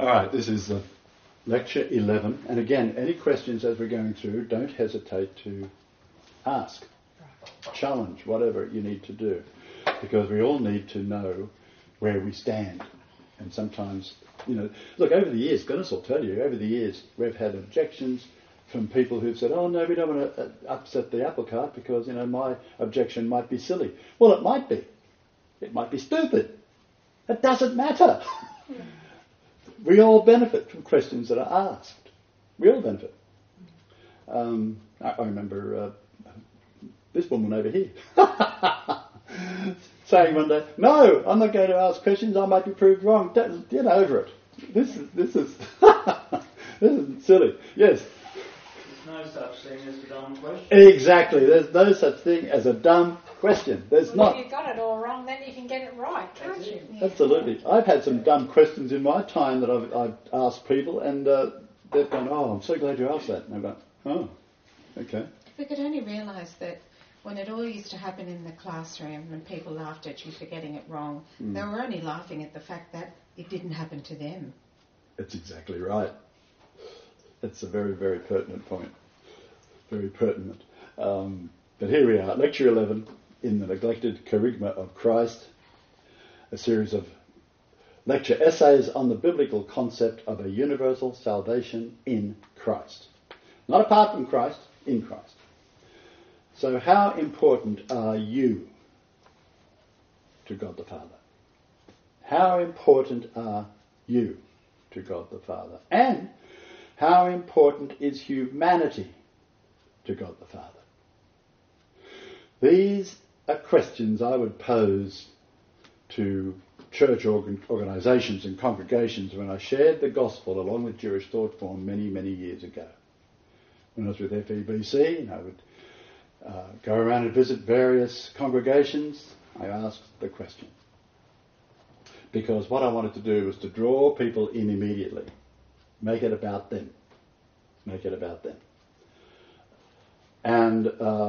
right, this is lecture 11. And again, any questions as we're going through, don't hesitate to ask, challenge, whatever you need to do. Because we all need to know where we stand. And sometimes, look, over the years, goodness will tell you, over the years, we've had objections from people who've said, oh no, we don't want to upset the apple cart because, my objection might be silly. Well, it might be. It might be stupid. It doesn't matter. We all benefit from questions that are asked. We all benefit. I remember this woman over here saying one day, no, I'm not going to ask questions, I might be proved wrong. Get over it. This is this is silly. Yes? There's no such thing as a dumb question. Exactly. There's no such thing as a dumb question. There's not. If you've got it all wrong, then you can get it right, can't you? Absolutely. I've had some dumb questions in my time that I've asked people, and they've gone, oh, I'm so glad you asked that. And they've gone, oh, okay. If we could only realise that when it all used to happen in the classroom and people laughed at you for getting it wrong, they were only laughing at the fact that it didn't happen to them. That's exactly right. That's a very, very pertinent point. Very pertinent. But here we are, lecture 11 in the Neglected Kerygma of Christ, a series of lecture essays on the biblical concept of a universal salvation in Christ. Not apart from Christ, in Christ. So how important are you to God the Father? How important are you to God the Father? And how important is humanity to God the Father? These are questions I would pose to church organisations and congregations when I shared the gospel along with Jewish Thought Form many, many years ago. When I was with FEBC, I would go around and visit various congregations. I asked the question. Because what I wanted to do was to draw people in immediately. Make it about them. Make it about them. And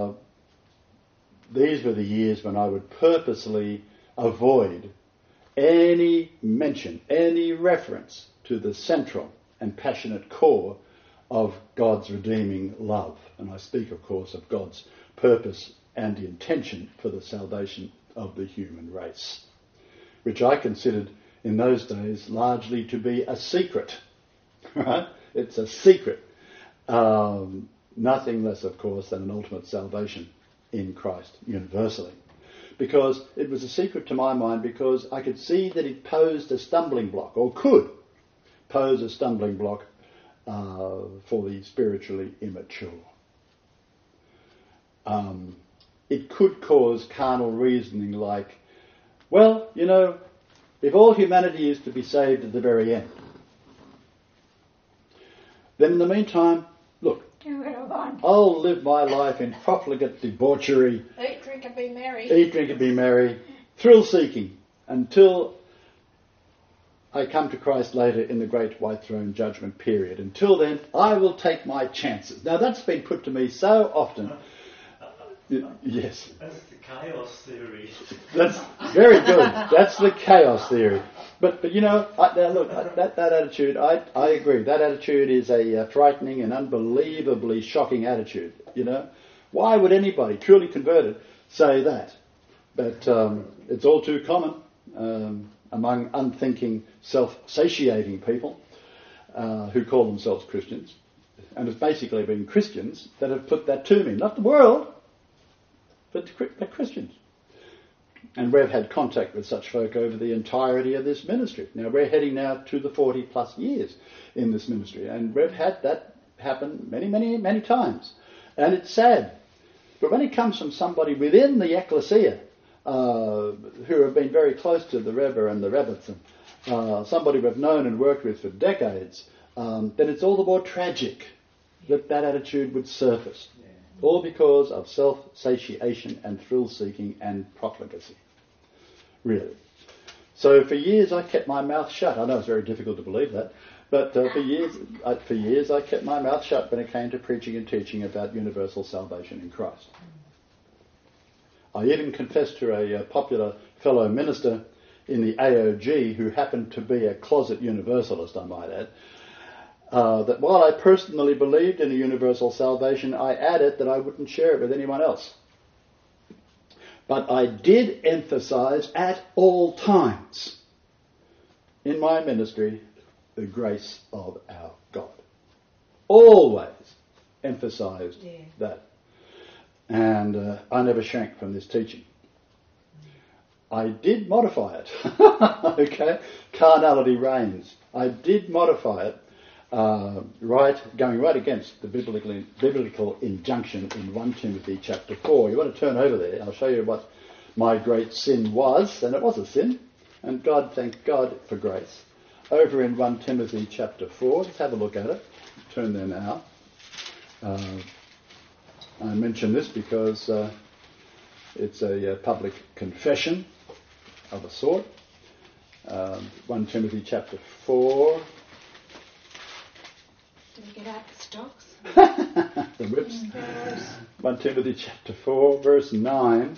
these were the years when I would purposely avoid any mention, any reference to the central and passionate core of God's redeeming love. And I speak, of course, of God's purpose and intention for the salvation of the human race, which I considered in those days largely to be a secret. Right? It's a secret. Nothing less, of course, than an ultimate salvation in Christ universally. Because it was a secret to my mind because I could see that it posed a stumbling block, or could pose a stumbling block for the spiritually immature. It could cause carnal reasoning like, well, if all humanity is to be saved at the very end, then in the meantime, look, I'll live my life in profligate debauchery. Eat, drink and be merry. Eat, drink and be merry. Thrill-seeking until I come to Christ later in the great white throne judgment period. Until then, I will take my chances. Now that's been put to me so often. Yes. That's the chaos theory. That's very good. That's the chaos theory. But that attitude, I agree. That attitude is a frightening and unbelievably shocking attitude. Why would anybody truly converted say that? But it's all too common among unthinking, self-satiating people who call themselves Christians. And it's basically been Christians that have put that to me. Not the world, but the Christians. And we've had contact with such folk over the entirety of this ministry. Now we're heading now to the 40 plus years in this ministry, and we've had that happen many, many, many times. And it's sad. But when it comes from somebody within the ecclesia who have been very close to the Rebbe and the Rebbetzin, somebody we've known and worked with for decades, then it's all the more tragic that attitude would surface. All because of self-satiation and thrill-seeking and profligacy. Really. So for years I kept my mouth shut. I know it's very difficult to believe that, but for years I kept my mouth shut when it came to preaching and teaching about universal salvation in Christ. I even confessed to a popular fellow minister in the AOG who happened to be a closet universalist, I might add, that while I personally believed in a universal salvation, I added that I wouldn't share it with anyone else. But I did emphasize at all times in my ministry the grace of our God. Always emphasized that. And I never shrank from this teaching. I did modify it. Okay? Carnality reigns. I did modify it, going right against the biblical injunction in 1 Timothy chapter 4. You want to turn over there, I'll show you what my great sin was, and it was a sin, and thank God for grace. Over in 1 Timothy chapter 4, let's have a look at it. Turn there now. I mention this because it's a public confession of a sort. 1 Timothy chapter 4. Did we get out the stocks? The whips. 1 Timothy chapter 4, verse 9.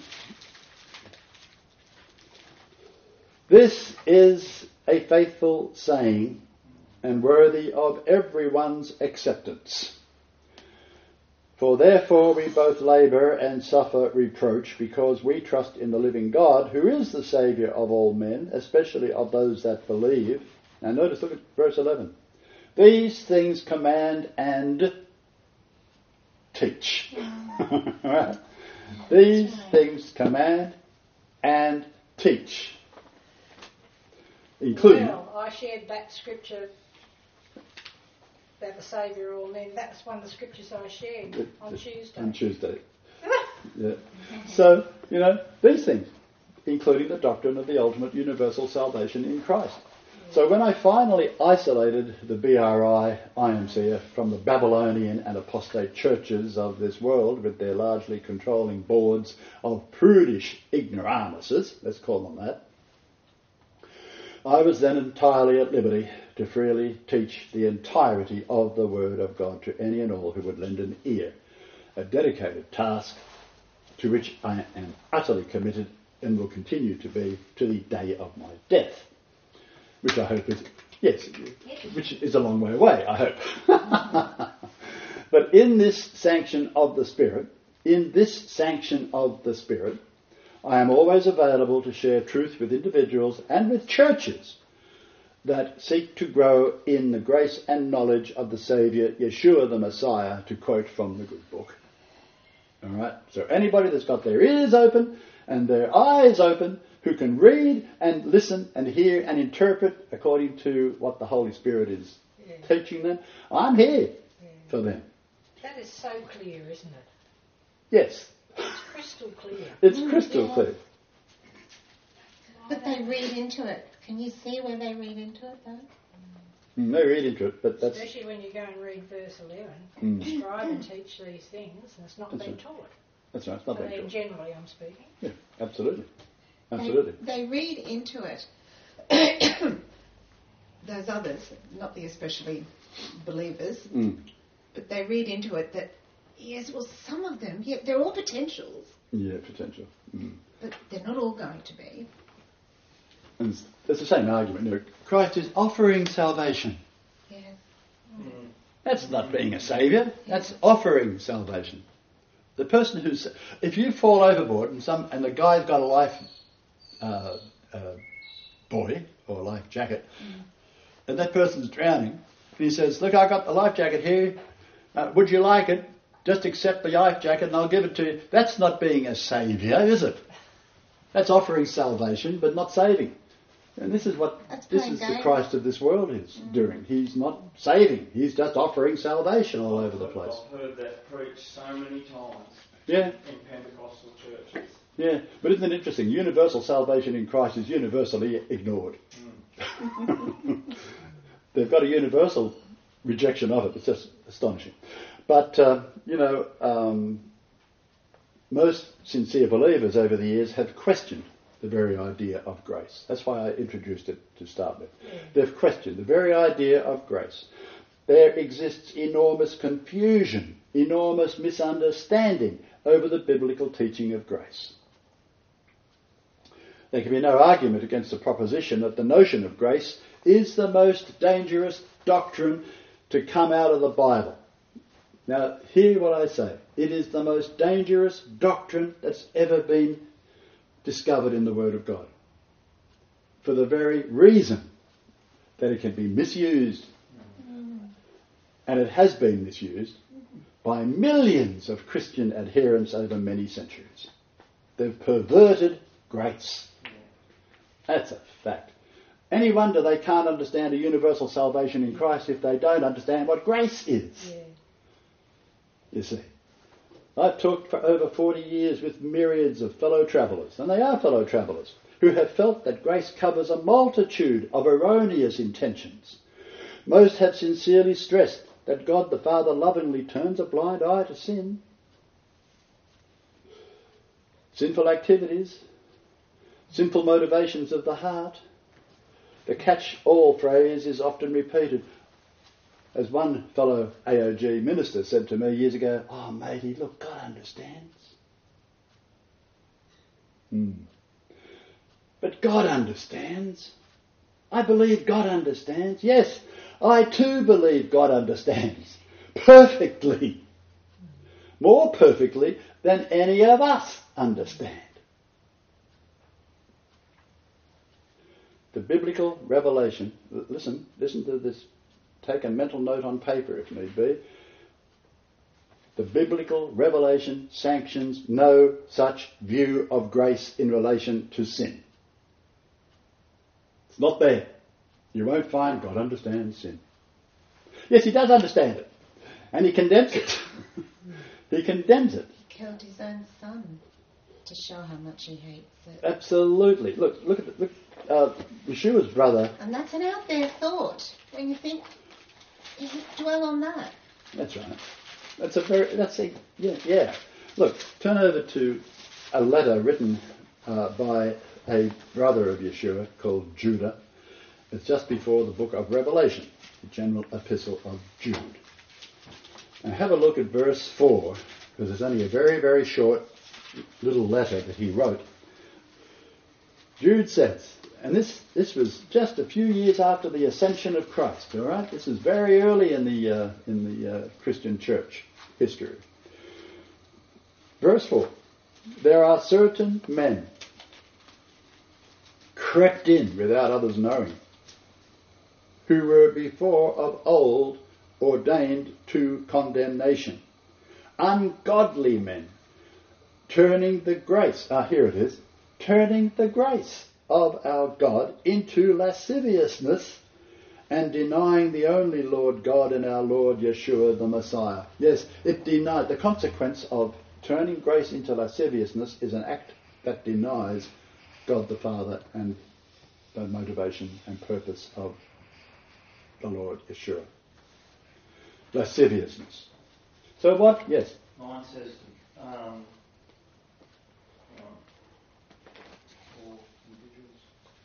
This is a faithful saying and worthy of everyone's acceptance. For therefore we both labour and suffer reproach, because we trust in the living God, who is the Saviour of all men, especially of those that believe. Now notice, look at verse 11. These things command and teach. Right? These things command and teach. Including... Well, I shared that scripture about the Saviour of all men. That's one of the scriptures I shared on Tuesday. On Tuesday. Yeah. So, these things, including the doctrine of the ultimate universal salvation in Christ. So when I finally isolated the BRI IMCF from the Babylonian and apostate churches of this world with their largely controlling boards of prudish ignoramuses, let's call them that, I was then entirely at liberty to freely teach the entirety of the Word of God to any and all who would lend an ear, a dedicated task to which I am utterly committed and will continue to be to the day of my death. Which I hope is, which is a long way away, I hope. But in this sanction of the Spirit, I am always available to share truth with individuals and with churches that seek to grow in the grace and knowledge of the Saviour, Yeshua the Messiah, to quote from the good book. All right? So anybody that's got their ears open and their eyes open, who can read and listen and hear and interpret according to what the Holy Spirit is teaching them, I'm here for them. That is so clear, isn't it? Yes. It's crystal clear. It's crystal clear. But they read into it. Can you see where they read into it, though? They read into it, but that's... Especially when you go and read verse 11. Strive and teach these things, and it's not being taught. That's right, it's not being taught. Generally, I'm speaking. Yeah, absolutely. Absolutely. They read into it. Those others, not the especially believers, but they read into it that, yes, well, some of them, they're all potentials. Yeah, potential. But they're not all going to be. And it's the same argument. Christ is offering salvation. Yes. That's not being a saviour. That's offering salvation. The person who's... If you fall overboard and the guy's got a life buoy or a life jacket, and that person's drowning, and he says, look, I got the life jacket here. Would you like it? Just accept the life jacket and I'll give it to you. That's not being a saviour, is it? That's offering salvation, but not saving. And this is what the Christ of this world is doing. He's not saving. He's just offering salvation all over the place. I've heard that preached so many times. Yeah. In Pentecostal churches. Yeah, but isn't it interesting? Universal salvation in Christ is universally ignored. They've got a universal rejection of it. It's just astonishing. But, most sincere believers over the years have questioned the very idea of grace. That's why I introduced it to start with. They've questioned the very idea of grace. There exists enormous confusion, enormous misunderstanding over the biblical teaching of grace. there can be no argument against the proposition that the notion of grace is the most dangerous doctrine to come out of the Bible. Now, hear what I say. It is the most dangerous doctrine that's ever been discovered in the Word of God. For the very reason that it can be misused. And it has been misused by millions of Christian adherents over many centuries. They've perverted grace. That's a fact. Any wonder they can't understand a universal salvation in Christ if they don't understand what grace is. Yeah. You see. I've talked for over 40 years with myriads of fellow travellers, and they are fellow travellers, who have felt that grace covers a multitude of erroneous intentions. Most have sincerely stressed that God the Father lovingly turns a blind eye to sin. Sinful activities, sinful motivations of the heart. The catch-all phrase is often repeated. As one fellow AOG minister said to me years ago, "Oh, matey, look, God understands." But God understands. I believe God understands. Yes, I too believe God understands. Perfectly. More perfectly than any of us understand. The biblical revelation, listen to this. Take a mental note on paper if need be. The biblical revelation sanctions no such view of grace in relation to sin. It's not there. You won't find God understands sin. Yes, he does understand it. And he condemns it. He condemns it. He killed his own son to show how much he hates it. Absolutely. Look at Yeshua's brother. And that's an out there thought. When you think, you dwell on that. That's right. Yeah. Look, turn over to a letter written by a brother of Yeshua called Judah. It's just before the book of Revelation, the general epistle of Jude. And have a look at verse 4, because it's only a very, very short little letter that he wrote. Jude says, and this was just a few years after the ascension of Christ, all right? This is very early in the Christian church history. Verse 4, there are certain men crept in without others knowing, who were before of old ordained to condemnation. Ungodly men, turning the grace of our God into lasciviousness and denying the only Lord God and our Lord Yeshua the Messiah. Yes, it denied. The consequence of turning grace into lasciviousness is an act that denies God the Father and the motivation and purpose of the Lord Yeshua. Lasciviousness. So what? Yes. Mine says, all individuals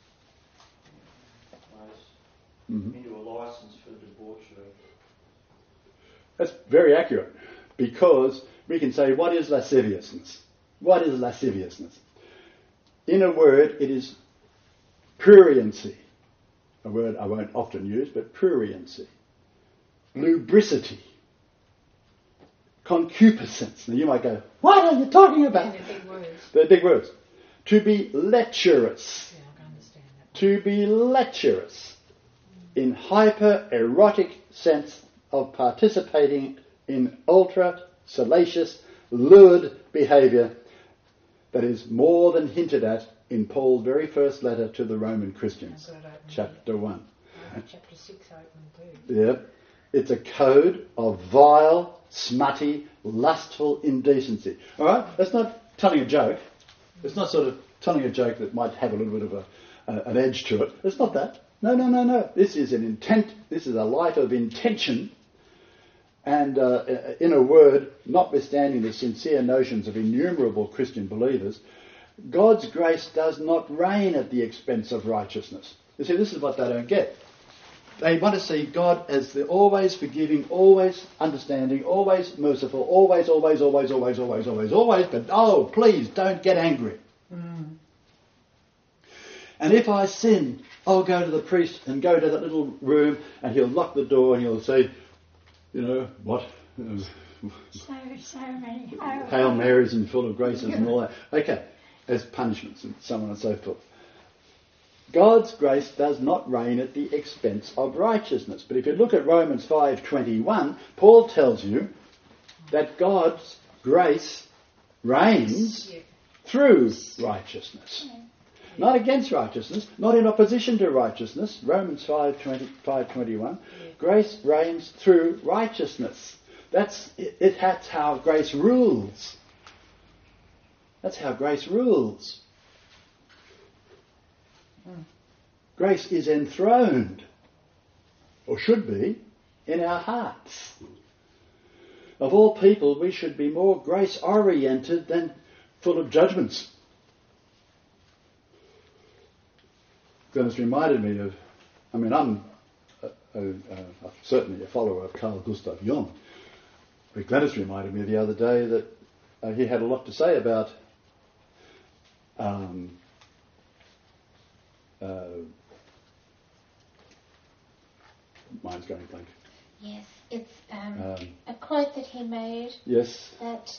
into a license for debauchery. That's very accurate, because we can say, what is lasciviousness? What is lasciviousness? In a word, it is pruriency. A word I won't often use, but pruriency. Lubricity. Concupiscence. Now you might go, what are you talking about? They're big words. They're big words. To be lecherous. Yeah, I can understand that. To be lecherous in hyper-erotic sense of participating in ultra-salacious, lurid behaviour that is more than hinted at in Paul's very first letter to the Roman Christians, chapter 1. Chapter 6 open too. Yeah. It's a code of vile, smutty, lustful indecency. All right? That's not telling a joke. It's not sort of telling a joke that might have a little bit of an edge to it. It's not that. No. This is an intent. This is a life of intention. And in a word, notwithstanding the sincere notions of innumerable Christian believers, God's grace does not reign at the expense of righteousness. You see, this is what they don't get. They want to see God as the always forgiving, always understanding, always merciful, always, but oh, please don't get angry. And if I sin, I'll go to the priest and go to that little room and he'll lock the door and he'll say, you know, what? So many. Hail Marys and full of graces and all that. Okay, as punishments and so on and so forth. God's grace does not reign at the expense of righteousness. But if you look at Romans 5:21, Paul tells you that God's grace reigns through righteousness. Not against righteousness, not in opposition to righteousness. Romans 5:21. Grace reigns through righteousness. That's how grace rules. That's how grace rules. Grace is enthroned, or should be, in our hearts. Of all people, we should be more grace-oriented than full of judgments. It's reminded me of, I'm certainly a follower of Carl Gustav Jung, but Glennis reminded me the other day that he had a lot to say about mine's going blank. Yes, it's a quote that he made. Yes. That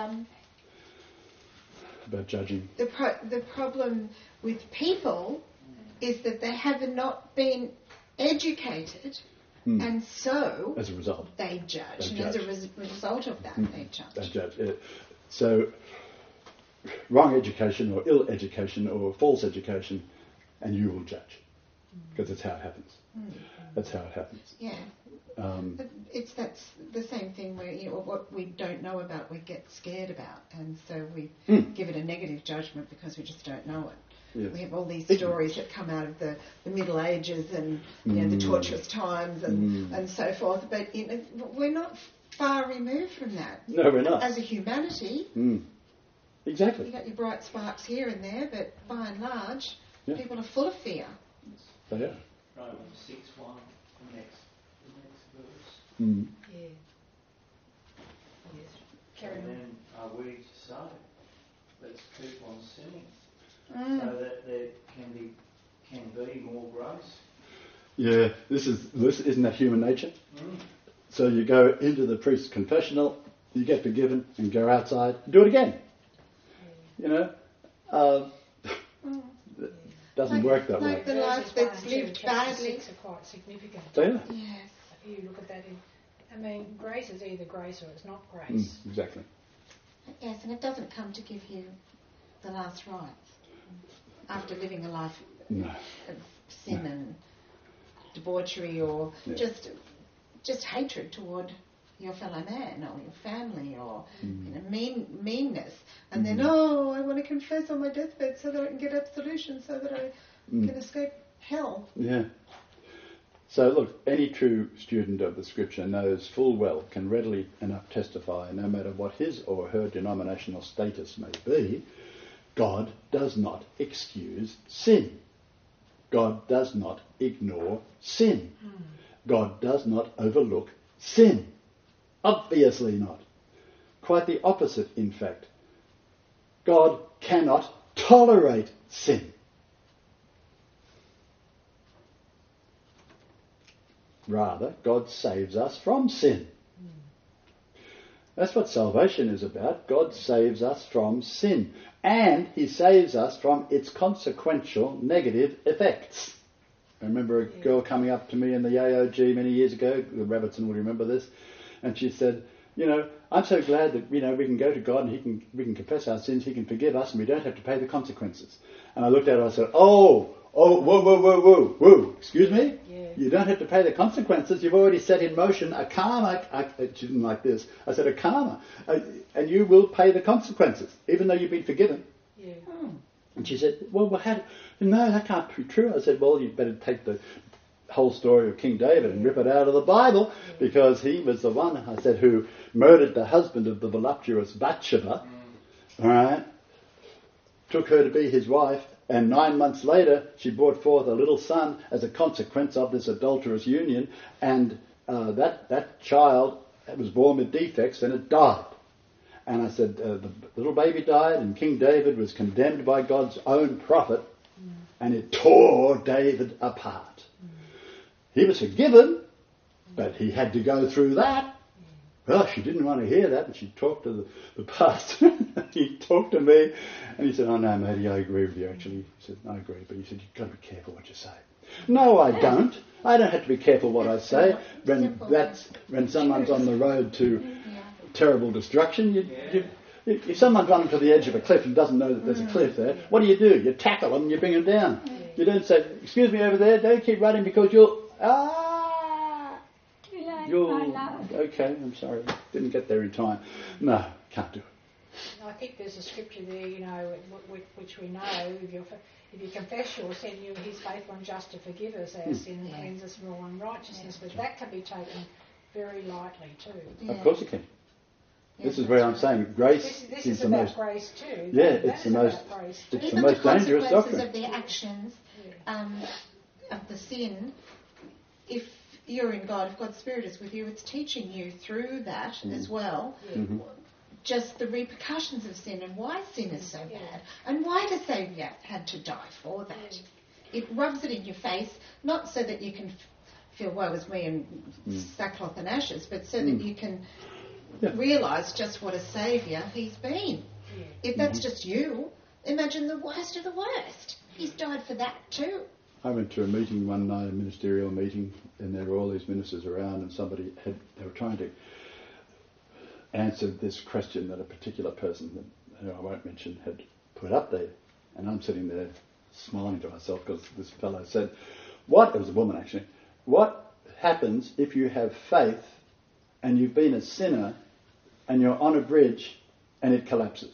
about judging. The problem with people is that they have not been educated, and so as a result they judge. And as a result of that, they judge. They judge. Yeah. So wrong education or ill education or false education, and you will judge, because that's how it happens. That's how it happens. Yeah. That's the same thing where, what we don't know about we get scared about, and so we give it a negative judgment because we just don't know it. Yes. We have all these stories that come out of the Middle Ages and the torturous times and so forth, but we're not far removed from that. No, we're not. As a humanity, exactly. You got your bright sparks here and there, but by and large, people are full of fear. They are. Romans 6:1, the next verse. Yeah. Yes. Carry on. Then are we to say, let's keep on sinning, so that there can be more grace? Yeah, this isn't that human nature? So you go into the priest's confessional, you get forgiven, and go outside, do it again. Doesn't work that way. The life that's lived badly. Are quite significant. They are. Yes. If you look at that, grace is either grace or it's not grace. Exactly. Yes, and it doesn't come to give you the last rites after living a life of sin and debauchery or just hatred toward your fellow man or your family or meanness, and then I want to confess on my deathbed so that I can get absolution, so that I can escape hell. Yeah. So look, any true student of the Scripture knows full well, can readily enough testify, no matter what his or her denominational status may be, God does not excuse sin. God does not ignore sin. God does not overlook sin. Obviously not. Quite the opposite, in fact. God cannot tolerate sin. Rather, God saves us from sin. That's what salvation is about. God saves us from sin. And he saves us from its consequential negative effects. I remember a girl coming up to me in the AOG many years ago, Robertson will remember this, and she said, I'm so glad that, we can go to God and we can confess our sins, he can forgive us, and we don't have to pay the consequences. And I looked at her and I said, whoa, excuse me? Yeah. You don't have to pay the consequences. You've already set in motion a karma. She didn't like this. I said, a karma. And you will pay the consequences, even though you've been forgiven. Yeah. And she said, no, that can't be true. I said, well, you'd better take the whole story of King David and rip it out of the Bible, because he was the one, I said, who murdered the husband of the voluptuous Bathsheba, all right, took her to be his wife, and 9 months later she brought forth a little son as a consequence of this adulterous union, and that child was born with defects and it died. And I said, the little baby died, and King David was condemned by God's own prophet and it tore David apart. He was forgiven, but he had to go through that. Well, she didn't want to hear that, and she talked to the pastor. He talked to me, and he said, "Oh no, matey, I agree with you, actually." He said, "I agree," but he said, "You've got to be careful what you say." No, I don't. I don't have to be careful what I say. When someone's on the road to terrible destruction, if someone's running to the edge of a cliff and doesn't know that there's a cliff there, what do? You tackle them and you bring them down. You don't say, "Excuse me over there, don't keep running because you'll okay, I'm sorry, didn't get there in time." No, can't do it. I think there's a scripture there, which we know, if you confess your sin, He's faithful and just to forgive us our sin and cleanse us from all unrighteousness. But that can be taken very lightly too. Yeah. Of course it can. This is where I'm saying grace is the most. Grace too. Yeah, it's the most. It's the most dangerous doctrine. Even the consequences of the actions of the sin, if you're in God, if God's Spirit is with you, it's teaching you through that as well. Mm-hmm. Just the repercussions of sin and why sin is so bad and why the Saviour had to die for that. It rubs it in your face, not so that you can feel woe is me and sackcloth and ashes, but so that you can realise just what a saviour He's been. If that's just you, imagine the worst of the worst. He's died for that too. I went to a meeting one night, a ministerial meeting, and there were all these ministers around, and they were trying to answer this question that a particular person, who I won't mention, had put up there. And I'm sitting there smiling to myself because this fellow said, it was a woman actually, what happens if you have faith and you've been a sinner and you're on a bridge and it collapses?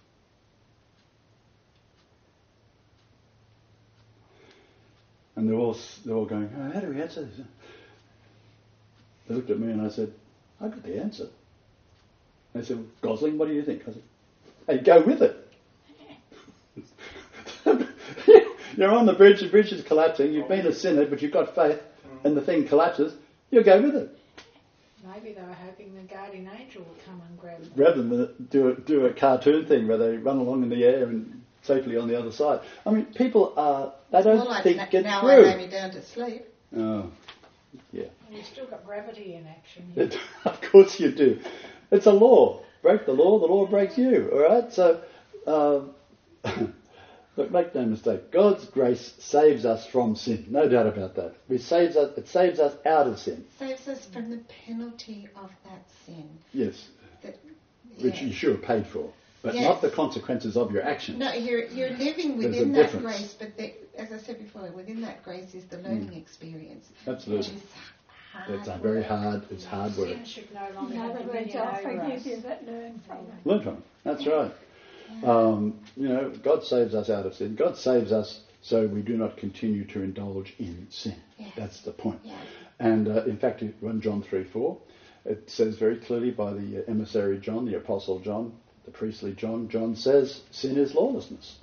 And they're all going, how do we answer this? They looked at me and I said, I got the answer. They said, Gosling, what do you think? I said, hey, go with it. You're on the bridge is collapsing, you've been a sinner, but you've got faith, and the thing collapses, you go with it. Maybe they were hoping the guardian angel would come and grab them. Rather than do a cartoon thing where they run along in the air and safely on the other side. I mean, people they don't think it now through. I lay me down to sleep. Oh, yeah. And you've still got gravity in action. Of course you do. It's a law. Break the law breaks you. All right? So, look, make no mistake. God's grace saves us from sin. No doubt about that. It saves us out of sin. Saves us from the penalty of that sin. Yes. Which you should have paid for. But not the consequences of your action. No, you're living within that grace, but as I said before, within that grace is the learning experience. Absolutely. Which is It's very hard. It's hard work. Sin should no longer In other words, I forgive you, but learn from it. Learn from it. That's right. God saves us out of sin. God saves us so we do not continue to indulge in sin. Yes. That's the point. Yes. And in fact, 1 John 3:4, it says very clearly by the emissary John, the apostle John, the priestly John. John says sin is lawlessness.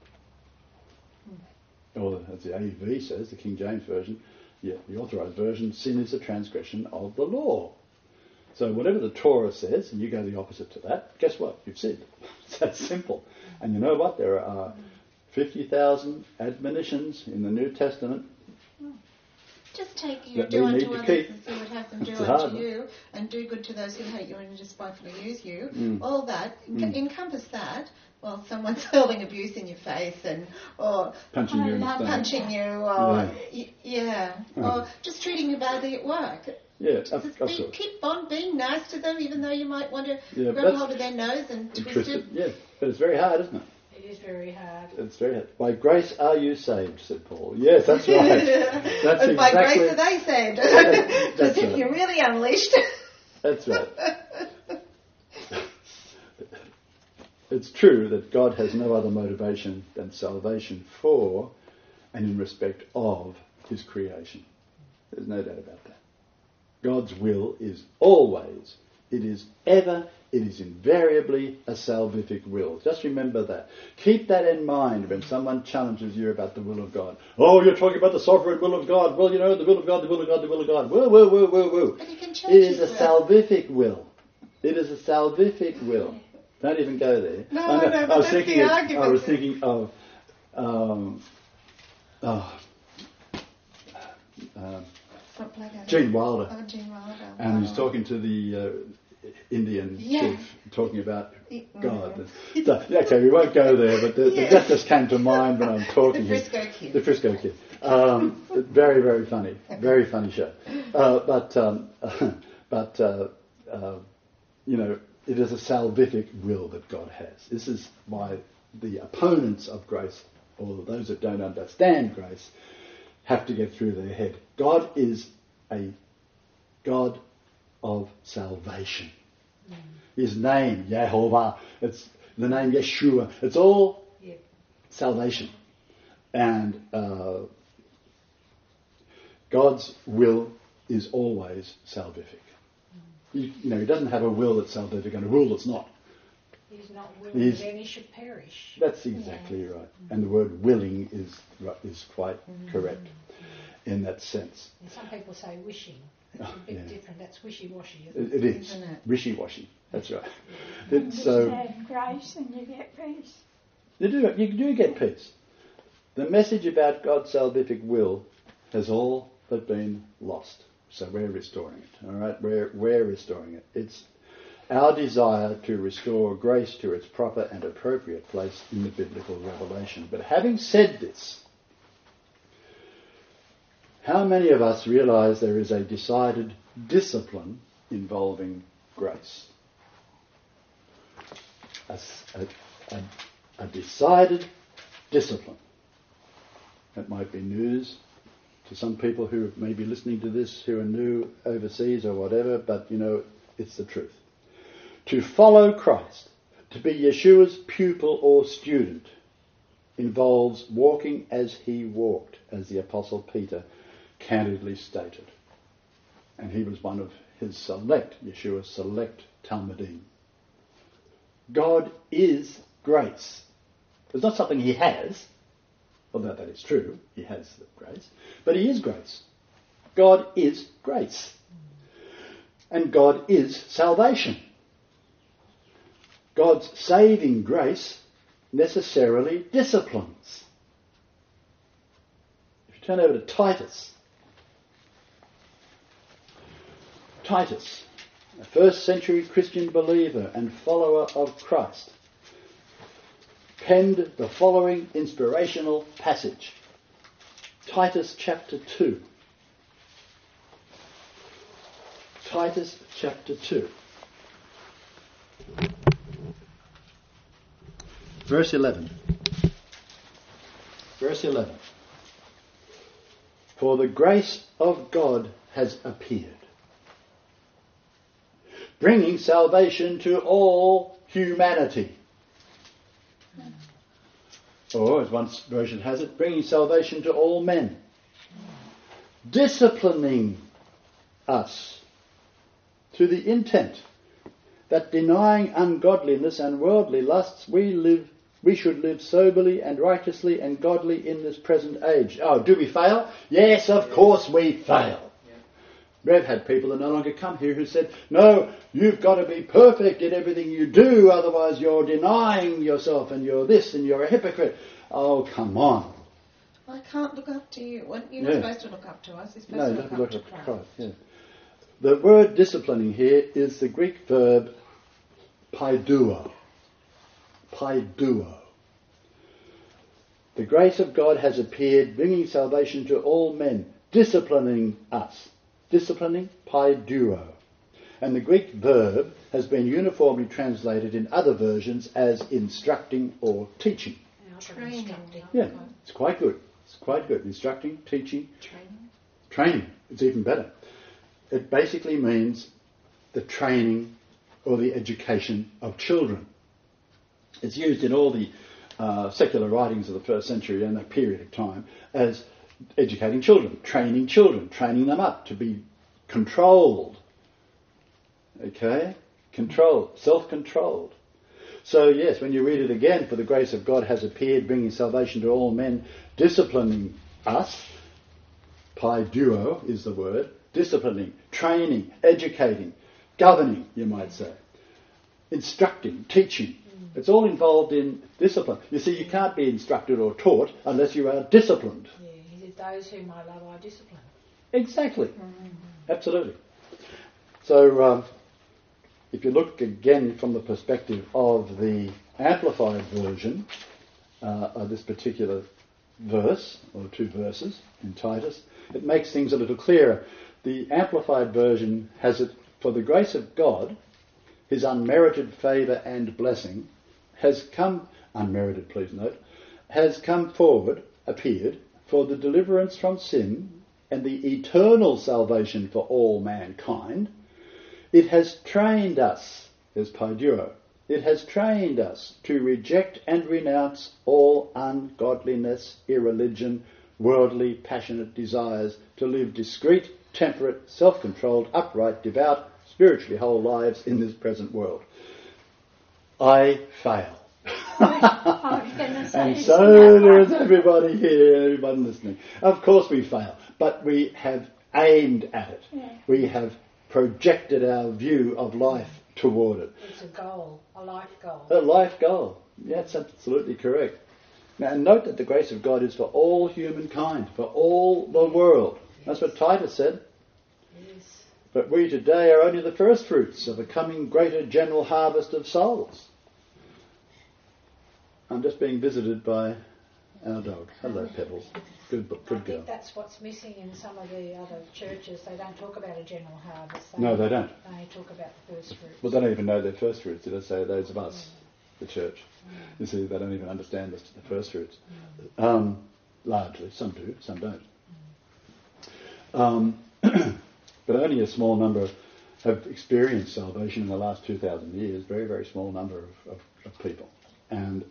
Or as the AV says, the King James Version, the authorised version, sin is a transgression of the law. So whatever the Torah says, and you go the opposite to that, guess what? You've sinned. It's that simple. And you know what? There are 50,000 admonitions in the New Testament. Just take you, that do we unto need to others keep. as you would have them do It's hard unto one. you, and do good to those who hate you and despitefully use you. All that, encompass that, while someone's hurling abuse in your face or Punching you in the stomach. punching you, or or just treating you badly at work. Yeah, Just of course. keep on being nice to them, even though you might want to grab that's hold of their nose and twist Twisted. it. Yeah, but it's very hard, isn't it? It is very hard. It's very hard. By grace are you saved, said Paul. Yes, that's right. That's And by exactly. grace are they saved. That's As if right. you're really unleashed. That's right. It's true that God has no other motivation than salvation for and in respect of His creation. There's no doubt about that. God's will is always, it is ever, it is invariably a salvific will. Just remember that. Keep that in mind when someone challenges you about the will of God. Oh, you're talking about the sovereign will of God. Well, the will of God, the will of God, the will of God. Woo, woo, woo, woo, woo. But He can It change is a His will. salvific will. It is a salvific will. Don't even go there. No, but I was that's the thinking. argument. I was thinking of Gene Wilder. Oh, Gene Wilder. And he's talking to the Indian chief, talking about God. So, okay, we won't go there, but that just came to mind when I'm talking. The Frisco Kid. The Frisco Kid. Very, very funny. Very funny show. But you know, it is a salvific will that God has. This is why the opponents of grace, or those that don't understand grace, have to get through their head. God is a God of salvation. His name, Yehovah, it's the name Yeshua, it's all salvation. And God's will is always salvific. You know, he doesn't have a will that's salvific and a will that's not. He's not willing that any should perish. That's exactly right. And the word willing is quite correct in that sense. And some people say wishing. It's a bit different. That's wishy-washy. It is. Isn't it? Wishy-washy. That's right. It's grace and you get peace. You do get peace. The message about God's salvific will has all but been lost. So we're restoring it. All right, we're restoring it. It's our desire to restore grace to its proper and appropriate place in the biblical revelation. But having said this, how many of us realise there is a decided discipline involving grace? A decided discipline. That might be news to some people who may be listening to this who are new overseas or whatever, but you know, it's the truth. To follow Christ, to be Yeshua's pupil or student, involves walking as he walked, as the Apostle Peter candidly stated. And he was one of his Yeshua's select Talmudim. God is grace. It's not something he has, although that is true, he has the grace, but he is grace. God is grace. And God is salvation. God's saving grace necessarily disciplines. If you turn over to Titus, a first century Christian believer and follower of Christ, penned the following inspirational passage. Titus chapter 2. Titus chapter 2. Verse 11. Verse 11. For the grace of God has appeared, bringing salvation to all humanity. Or, as one version has it, bringing salvation to all men. Disciplining us to the intent that denying ungodliness and worldly lusts, we should live soberly and righteously and godly in this present age. Oh, do we fail? Yes, of course we fail. We've had people that no longer come here who said, no, you've got to be perfect in everything you do, otherwise you're denying yourself and you're this and you're a hypocrite. Oh, come on. I can't look up to you. Well, you're not supposed to look up to us. You're supposed to look up to Christ. Yeah. The word disciplining here is the Greek verb paiduo. Paiduo. The grace of God has appeared, bringing salvation to all men, disciplining us. Disciplining, paiduo. And the Greek verb has been uniformly translated in other versions as instructing or teaching. Training. Yeah, it's quite good. It's quite good. Instructing, teaching. Training. It's even better. It basically means the training or the education of children. It's used in all the secular writings of the first century and that period of time as educating children, training them up to be controlled. Okay? Controlled, self-controlled. So yes, when you read it again, for the grace of God has appeared, bringing salvation to all men, disciplining us, paiduo is the word, disciplining, training, educating, governing, you might say, instructing, teaching. It's all involved in discipline. You see, you can't be instructed or taught unless you are disciplined. Yeah. those whom I love I discipline. Exactly. Absolutely. So if you look again from the perspective of the Amplified version of this particular verse, or two verses in Titus, it makes things a little clearer. The Amplified version has it, for the grace of God, his unmerited favour and blessing has come, unmerited please note, has come forward, appeared, for the deliverance from sin and the eternal salvation for all mankind. It has trained us, there's Paiduro, it has trained us to reject and renounce all ungodliness, irreligion, worldly, passionate desires, to live discreet, temperate, self-controlled, upright, devout, spiritually whole lives in this present world. I fail. And so there is everybody here and everybody listening. Of course we fail, but we have aimed at it. Yeah. We have projected our view of life toward it. It's a goal, a life goal. A life goal. Yeah, that's absolutely correct. Now, and note that the grace of God is for all humankind, for all the world. That's what Titus said. Yes. But we today are only the first fruits of a coming greater general harvest of souls. I'm just being visited by our dog. Hello, Pebbles. Good I girl. think that's what's missing in some of the other churches. They don't talk about a general harvest. No, they don't. They talk about the first fruits. Well, they don't even know their first fruits. They say those of us, the church. You see, they don't even understand the first fruits. Largely. Some do, some don't. But only a small number have experienced salvation in the last 2,000 years. Very, very small number of people. And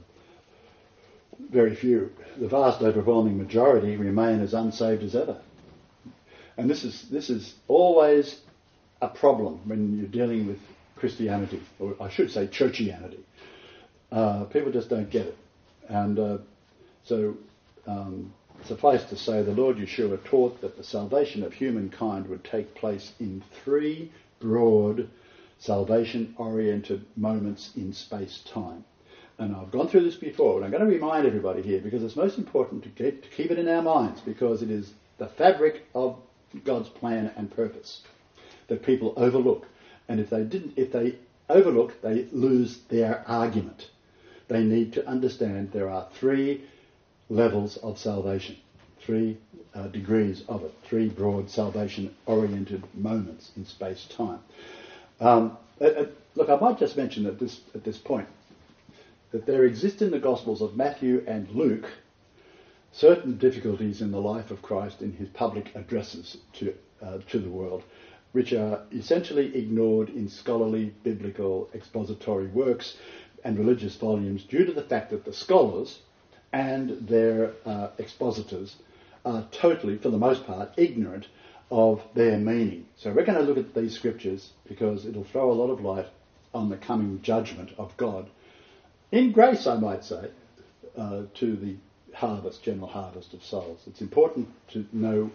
very few, the vast overwhelming majority, remain as unsaved as ever. And this is always a problem when you're dealing with Christianity, or I should say churchianity. People just don't get it. And so suffice to say, the Lord Yeshua taught that the salvation of humankind would take place in three broad salvation-oriented moments in space-time. And I've gone through this before, and I'm going to remind everybody here because it's most important to keep it in our minds, because it is the fabric of God's plan and purpose that people overlook. And if they overlook, they lose their argument. They need to understand there are three levels of salvation, three degrees of it, three broad salvation-oriented moments in space-time. Look, I might just mention at this point that there exist in the Gospels of Matthew and Luke certain difficulties in the life of Christ in his public addresses to the world, which are essentially ignored in scholarly biblical expository works and religious volumes due to the fact that the scholars and their expositors are totally, for the most part, ignorant of their meaning. So we're going to look at these scriptures because it'll throw a lot of light on the coming judgment of God, in grace, I might say, to the general harvest of souls. It's important to know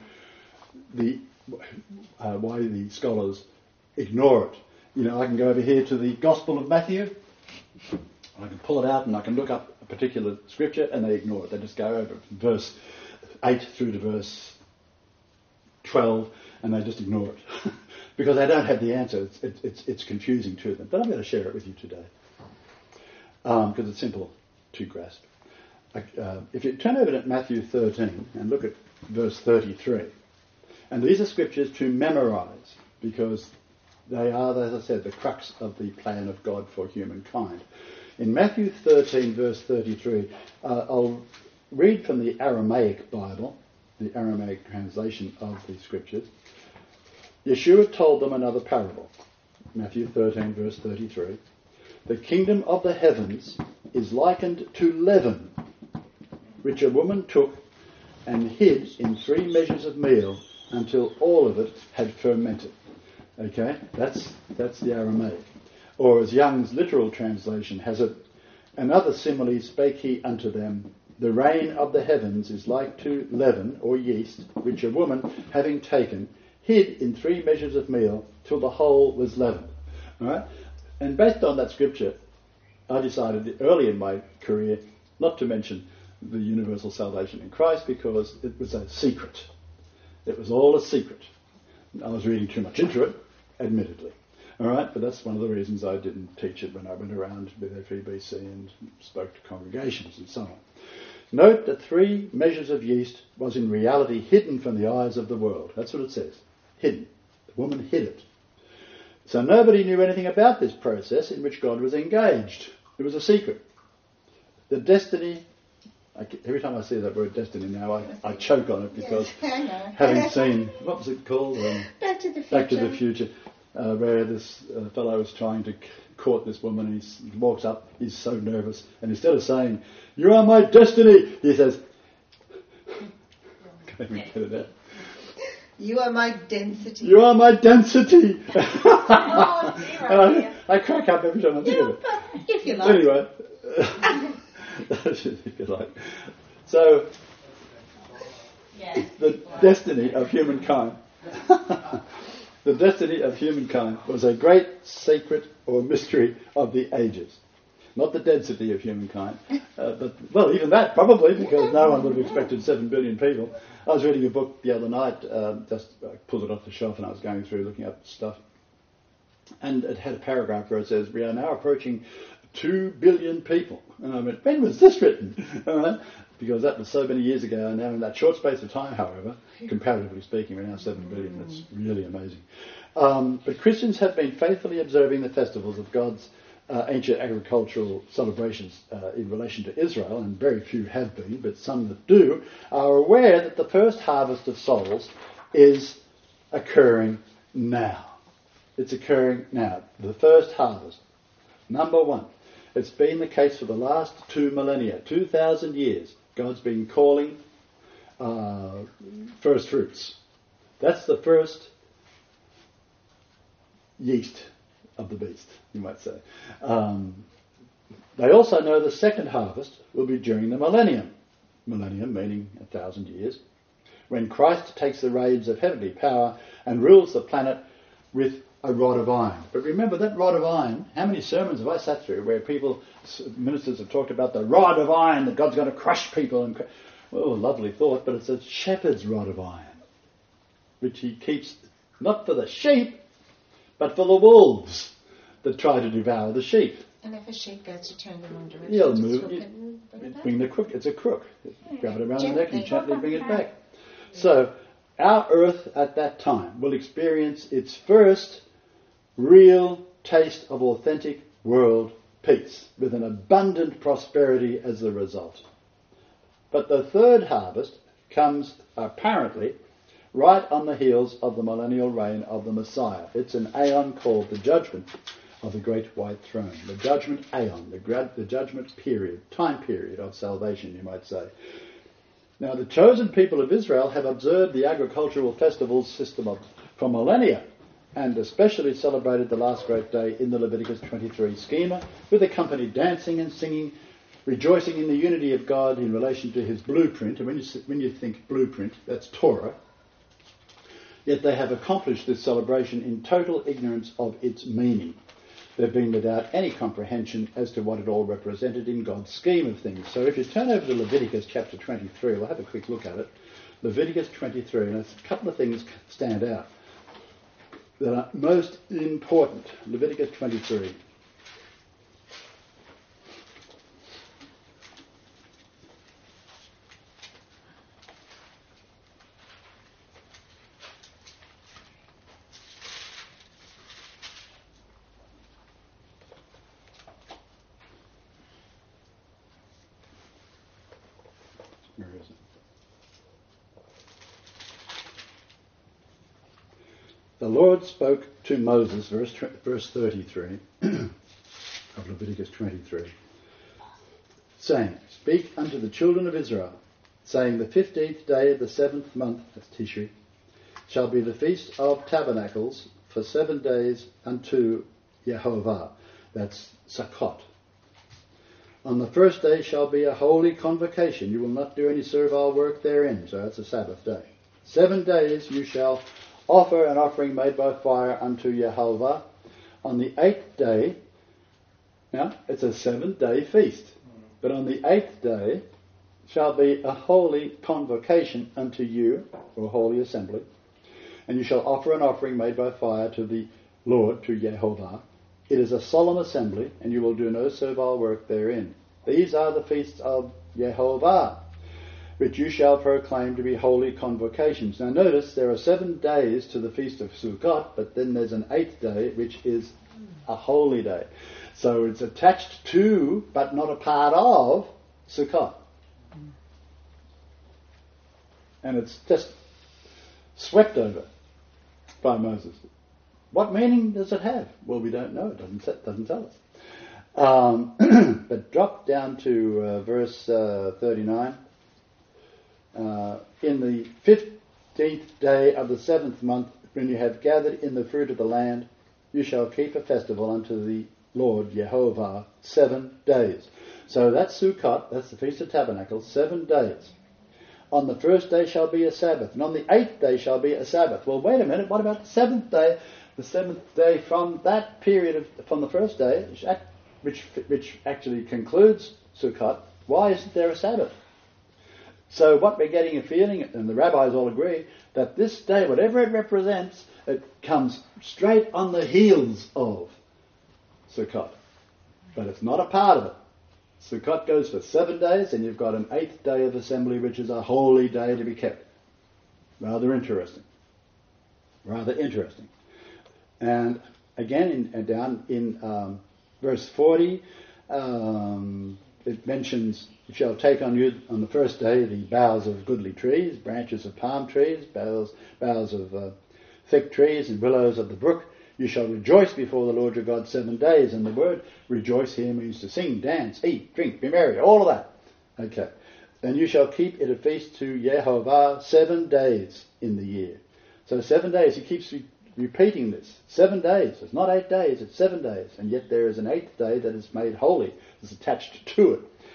why the scholars ignore it. You know, I can go over here to the Gospel of Matthew, I can pull it out and I can look up a particular scripture and they ignore it. They just go over verse 8 through to verse 12 and they just ignore it because they don't have the answer. It's confusing to them. But I'm going to share it with you today because it's simple to grasp. If you turn over to Matthew 13 and look at verse 33, and these are scriptures to memorise because they are, as I said, the crux of the plan of God for humankind. In Matthew 13 verse 33, I'll read from the Aramaic Bible, the Aramaic translation of the scriptures. Yeshua told them another parable. Matthew 13 verse 33. The kingdom of the heavens is likened to leaven, which a woman took and hid in 3 measures of meal until all of it had fermented. Okay, that's the Aramaic. Or as Young's literal translation has it, another simile spake he unto them, the rain of the heavens is like to leaven, or yeast, which a woman, having taken, hid in 3 measures of meal till the whole was leavened. All right? And based on that scripture, I decided early in my career not to mention the universal salvation in Christ because it was a secret. It was all a secret. I was reading too much into it, admittedly. All right, but that's one of the reasons I didn't teach it when I went around with FEBC and spoke to congregations and so on. Note that 3 measures of yeast was in reality hidden from the eyes of the world. That's what it says. Hidden. The woman hid it. So nobody knew anything about this process in which God was engaged. It was a secret. The destiny... Every time I see that word destiny now, I choke on it because having seen... What was it called? Back to the Future. Back to the Future. Where this fellow was trying to court this woman, and he walks up, he's so nervous, and instead of saying, "You are my destiny," he says, can't even get it out. "You are my density." You are my density. Oh, dear. I crack up every time I think of it. If you like. Anyway, if you like. So, the destiny of humankind. The destiny of humankind was a great secret or mystery of the ages. Not the density of humankind, but, well, even that probably, because no one would have expected 7 billion people. I was reading a book the other night, just I pulled it off the shelf and I was going through looking up stuff. And it had a paragraph where it says, "We are now approaching 2 billion people." And I went, when was this written? All right? Because that was so many years ago, and now in that short space of time, however, comparatively speaking, we're now 7 billion. That's really amazing. But Christians have been faithfully observing the festivals of God's ancient agricultural celebrations in relation to Israel, and very few have been, but some that do, are aware that the first harvest of souls is occurring now. It's occurring now. The first harvest. Number 1. It's been the case for the last 2 millennia, 2,000 years. God's been calling first fruits. That's the first yeast of the beast, you might say. They also know the second harvest will be during the millennium. Millennium meaning 1,000 years. When Christ takes the reins of heavenly power and rules the planet with a rod of iron. But remember that rod of iron, how many sermons have I sat through where ministers have talked about the rod of iron, that God's going to crush people. And well, lovely thought, but it's a shepherd's rod of iron, which he keeps not for the sheep, but for the wolves that try to devour the sheep. And if a sheep goes to turn the wrong direction, He'll just move. hook it and Bring the crook. It's a crook. Grab it around the neck and gently bring it back. Yeah. So our earth at that time will experience its first real taste of authentic world peace, with an abundant prosperity as the result. But the third harvest comes apparently right on the heels of the millennial reign of the Messiah. It's an aeon called the judgment of the great white throne. The judgment aeon, the judgment period, time period of salvation, you might say. Now, the chosen people of Israel have observed the agricultural festivals system for millennia, and especially celebrated the last great day in the Leviticus 23 schema, with accompanied dancing and singing, rejoicing in the unity of God in relation to his blueprint. And when you think blueprint, that's Torah. Yet they have accomplished this celebration in total ignorance of its meaning. They've been without any comprehension as to what it all represented in God's scheme of things. So if you turn over to Leviticus chapter 23, we'll have a quick look at it. Leviticus 23, and a couple of things stand out that are most important. Leviticus 23. Where is it? The Lord spoke to Moses, verse 33 of Leviticus 23, saying, "Speak unto the children of Israel, saying, the 15th day of the 7th month," that's Tishri, "shall be the feast of tabernacles for 7 days unto Yehovah," that's Sukkot. "On the first day shall be a holy convocation. You will not do any servile work therein," so that's a Sabbath day. 7 days you shall offer an offering made by fire unto Yehovah. On the 8th day, now it's a 7-day feast, but on the 8th day shall be a holy convocation unto you, or holy assembly, and you shall offer an offering made by fire to the Lord, to Yehovah. It is a solemn assembly, and you will do no servile work therein. These are the feasts of Yehovah, which you shall proclaim to be holy convocations. Now notice, there are 7 days to the Feast of Sukkot, but then there's an 8th day, which is a holy day. So it's attached to, but not a part of, Sukkot. And it's just swept over by Moses. What meaning does it have? Well, we don't know. It doesn't tell us. But drop down to verse 39. In the 15th day of the 7th month, when you have gathered in the fruit of the land, you shall keep a festival unto the Lord Yehovah 7 days. So that's Sukkot, that's the Feast of Tabernacles, 7 days. On the first day shall be a Sabbath, and on the 8th day shall be a Sabbath. Well, wait a minute, what about the 7th day? The 7th day from that period, from the first day, which actually concludes Sukkot, why isn't there a Sabbath? So what we're getting a feeling, and the rabbis all agree, that this day, whatever it represents, it comes straight on the heels of Sukkot. But it's not a part of it. Sukkot goes for 7 days, and you've got an 8th day of assembly, which is a holy day to be kept. Rather interesting. And again, down in verse 40, it mentions, you shall take on you on the first day the boughs of goodly trees, branches of palm trees, boughs of thick trees, and willows of the brook. You shall rejoice before the Lord your God 7 days. And the word rejoice here means to sing, dance, eat, drink, be merry, all of that. Okay. And you shall keep it a feast to Yehovah 7 days in the year. So 7 days, he keeps repeating this. 7 days. It's not 8 days, it's 7 days. And yet there is an 8th day that is made holy, is attached to it.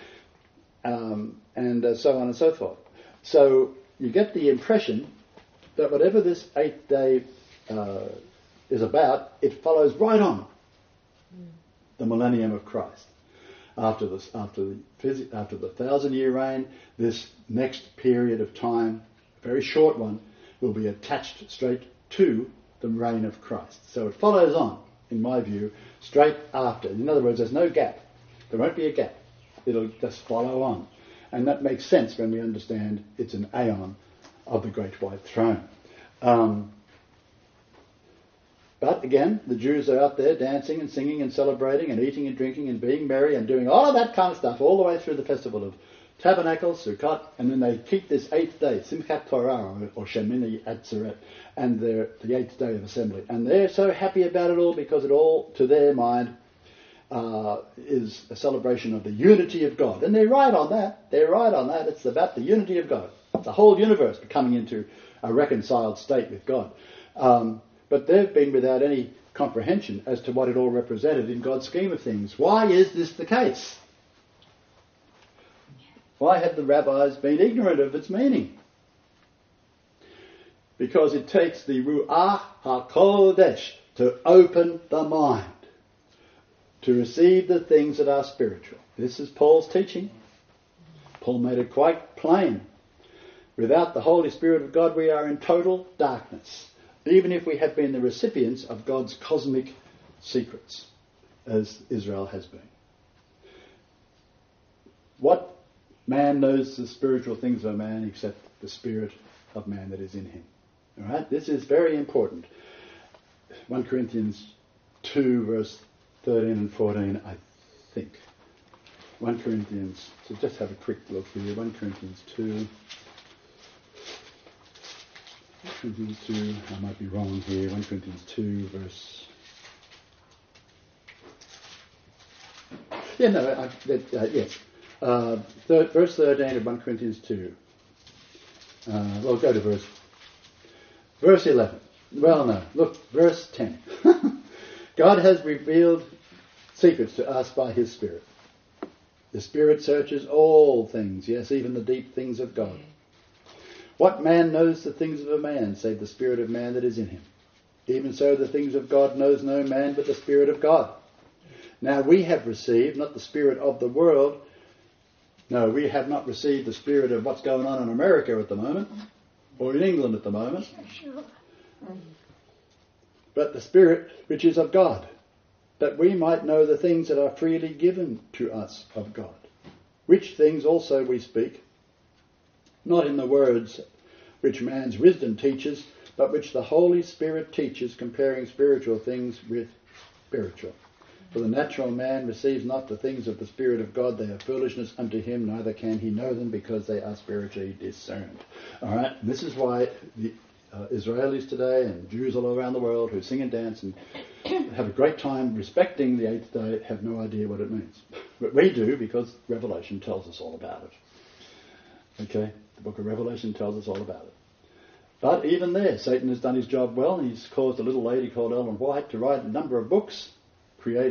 And so on and so forth. So you get the impression that whatever this 8th day is about, it follows right on the millennium of Christ. After the 1,000-year reign, this next period of time, a very short one, will be attached straight to the reign of Christ. So it follows on, in my view, straight after. In other words, there's no gap. There won't be a gap. It'll just follow on. And that makes sense when we understand it's an aeon of the Great White Throne. But again, the Jews are out there dancing and singing and celebrating and eating and drinking and being merry and doing all of that kind of stuff all the way through the festival of Tabernacles, Sukkot, and then they keep this 8th day, Simchat Torah or Shemini Atzeret, and the 8th day of assembly. And they're so happy about it all because it all, to their mind, is a celebration of the unity of God. And they're right on that. It's about the unity of God. The whole universe coming into a reconciled state with God. But they've been without any comprehension as to what it all represented in God's scheme of things. Why is this the case? Why have the rabbis been ignorant of its meaning? Because it takes the Ruach HaKodesh to open the mind, to receive the things that are spiritual. This is Paul's teaching. Paul made it quite plain. Without the Holy Spirit of God, we are in total darkness, even if we have been the recipients of God's cosmic secrets, as Israel has been. What man knows the spiritual things of a man except the spirit of man that is in him? All right? This is very important. 1 Corinthians 2, verse 13 and 14, I think. 1 Corinthians, so just have a quick look here. 1 Corinthians 2. Corinthians 2, I might be wrong here. 1 Corinthians 2, verse... Yes. Verse 13 of 1 Corinthians 2. We'll go to verse 11. Well, no. Look, verse 10. God has revealed secrets to us by his Spirit. The Spirit searches all things, yes, even the deep things of God. What man knows the things of a man, save the spirit of man that is in him? Even so the things of God knows no man but the Spirit of God. Now we have received, not the spirit of the world, No, we have not received the spirit of what's going on in America at the moment, or in England at the moment, Sure. but the Spirit which is of God, that we might know the things that are freely given to us of God, which things also we speak, not in the words which man's wisdom teaches, but which the Holy Spirit teaches, comparing spiritual things with spiritual. For the natural man receives not the things of the Spirit of God, they are foolishness unto him, neither can he know them, because they are spiritually discerned. All right, this is why the Israelis today and Jews all around the world who sing and dance and have a great time respecting the eighth day have no idea what it means. But we do, because Revelation tells us all about it. Okay, the book of Revelation tells us all about it. But even there, Satan has done his job well. He's caused a little lady called Ellen White to write a number of books, create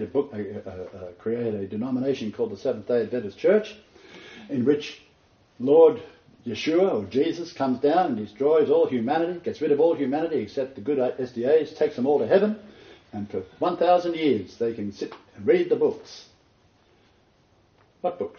a denomination called the Seventh-day Adventist Church, in which Lord Yeshua, or Jesus, comes down and destroys all humanity, gets rid of all humanity except the good SDAs, takes them all to heaven, and for 1,000 years they can sit and read the books. What books?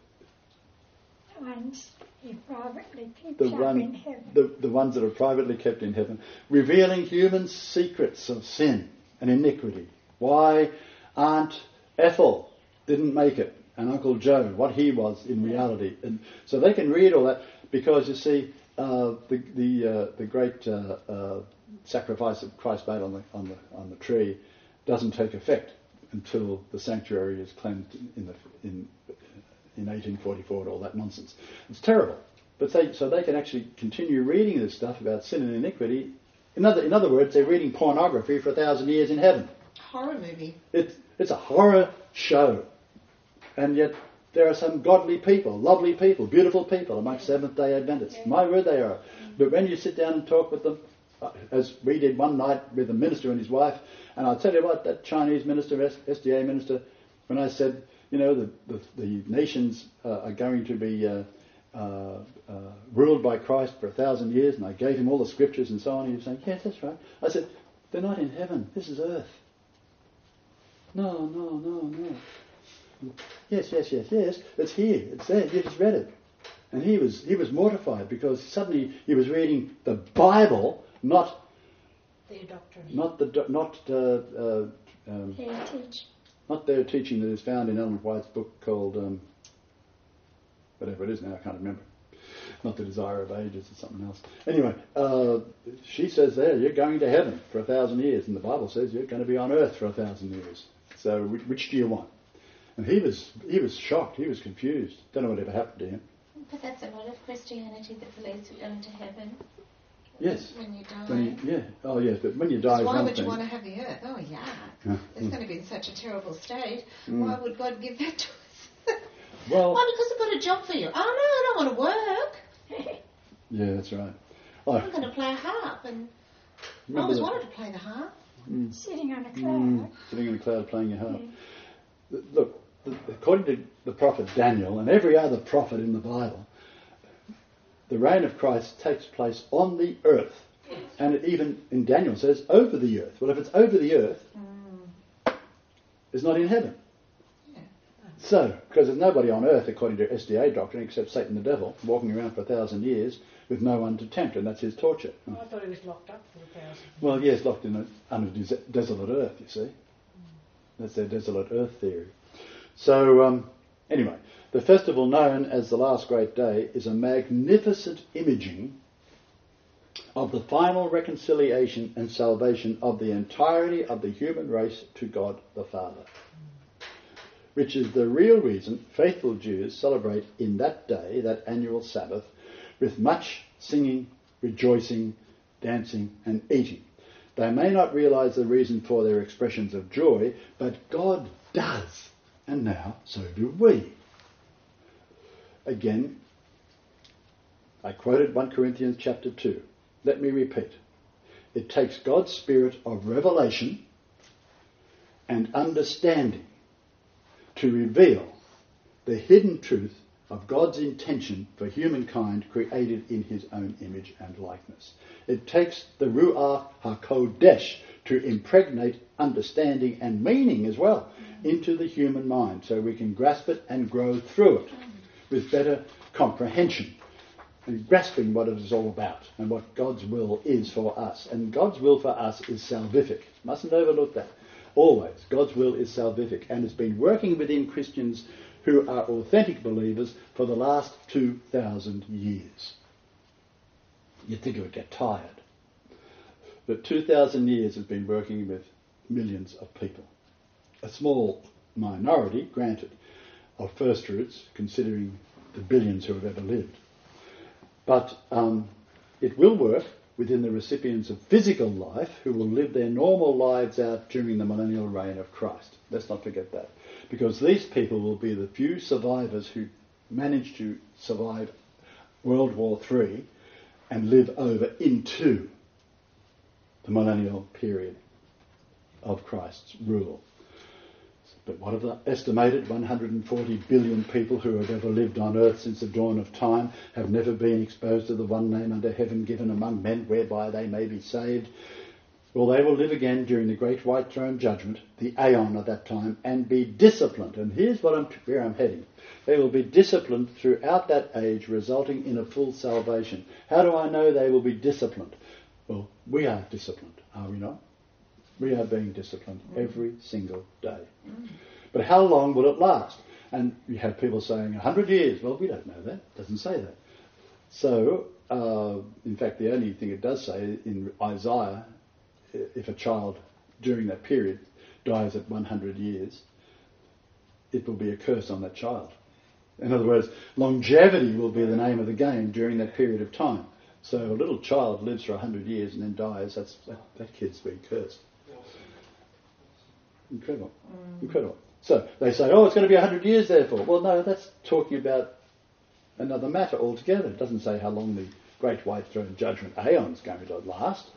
The ones you privately keep up in heaven. The ones that are privately kept in heaven, revealing human secrets of sin and iniquity. Why Aunt Ethel didn't make it, and Uncle Joe, what he was in reality. And so they can read all that, because you see, the great sacrifice that Christ made on the tree doesn't take effect until the sanctuary is cleansed in 1844 and all that nonsense. It's terrible. But so they can actually continue reading this stuff about sin and iniquity. In other words, they're reading pornography for 1,000 years in heaven. Horror movie. It's a horror show. And yet there are some godly people, lovely people, beautiful people amongst Seventh-day Adventists. My word, they are. But when you sit down and talk with them, as we did one night with a minister and his wife, and I'll tell you what, that Chinese minister, SDA minister, when I said, you know, the nations are going to be ruled by Christ for 1,000 years, and I gave him all the scriptures and so on, he was saying, yes, that's right. I said, they're not in heaven, this is earth. No. Yes, it's here, it's there, you just read it. And he was mortified, because suddenly he was reading the Bible, not Their doctrine. Heritage. Not their teaching that is found in Ellen White's book called, whatever it is now, I can't remember. Not The Desire of Ages or something else. Anyway, she says there, you're going to heaven for 1,000 years, and the Bible says you're going to be on earth for 1,000 years. So which do you want? And he was shocked, he was confused. Don't know what ever happened to him. But that's a lot of Christianity that believes we're going to heaven. Yes. When you die. Oh, yes, but when you die... So why would you want to have the earth? Oh, yeah. It's going to be in such a terrible state. Why would God give that to us? Well... Why? Because I've got a job for you. Oh, no, I don't want to work. Yeah, that's right. I'm going to play a harp, and I always wanted to play the harp. Sitting on a cloud. Sitting on a cloud playing your harp. Yeah. Look, according to the prophet Daniel and every other prophet in the Bible, the reign of Christ takes place on the earth. And it even, in Daniel, says over the earth. Well, if it's over the earth, it's not in heaven. Yeah. So, because there's nobody on earth, according to SDA doctrine, except Satan the devil, walking around for 1,000 years with no one to tempt, and that's his torture. I thought he was locked up for 1,000. Well, yes, locked in under desolate earth, you see. That's their desolate earth theory. So, anyway, the festival known as the Last Great Day is a magnificent imaging of the final reconciliation and salvation of the entirety of the human race to God the Father, which is the real reason faithful Jews celebrate in that day, that annual Sabbath, with much singing, rejoicing, dancing and eating. They may not realise the reason for their expressions of joy, but God does. And now, so do we. Again, I quoted 1 Corinthians chapter 2. Let me repeat. It takes God's spirit of revelation and understanding to reveal the hidden truth of God's intention for humankind created in his own image and likeness. It takes the Ruach HaKodesh to impregnate understanding and meaning as well into the human mind so we can grasp it and grow through it. with better comprehension and grasping what it is all about and what God's will is for us. And God's will for us is salvific. Mustn't overlook that. Always. God's will is salvific, and it's been working within Christians who are authentic believers for the last 2,000 years. You'd think it would get tired. But 2,000 years has been working with millions of people. A small minority, granted, of first fruits, considering the billions who have ever lived. But it will work within the recipients of physical life who will live their normal lives out during the millennial reign of Christ. Let's not forget that. Because these people will be the few survivors who managed to survive World War III and live over into the millennial period of Christ's rule. But what of the estimated 140 billion people who have ever lived on earth since the dawn of time have never been exposed to the one name under heaven given among men whereby they may be saved? Well, they will live again during the great white throne judgment, the aeon of that time, and be disciplined. And here's where I'm heading. They will be disciplined throughout that age, resulting in a full salvation. How do I know they will be disciplined? Well, we are disciplined, are we not? We are being disciplined every single day. But how long will it last? And you have people saying 100 years. Well, we don't know that. It doesn't say that. So, in fact, the only thing it does say in Isaiah, if a child during that period dies at 100 years, it will be a curse on that child. In other words, longevity will be the name of the game during that period of time. So a little child lives for 100 years and then dies, that kid's being cursed. Incredible. Incredible. So they say, it's going to be 100 years therefore. Well, no, that's talking about another matter altogether. It doesn't say how long the great white throne judgment aeon is going to last.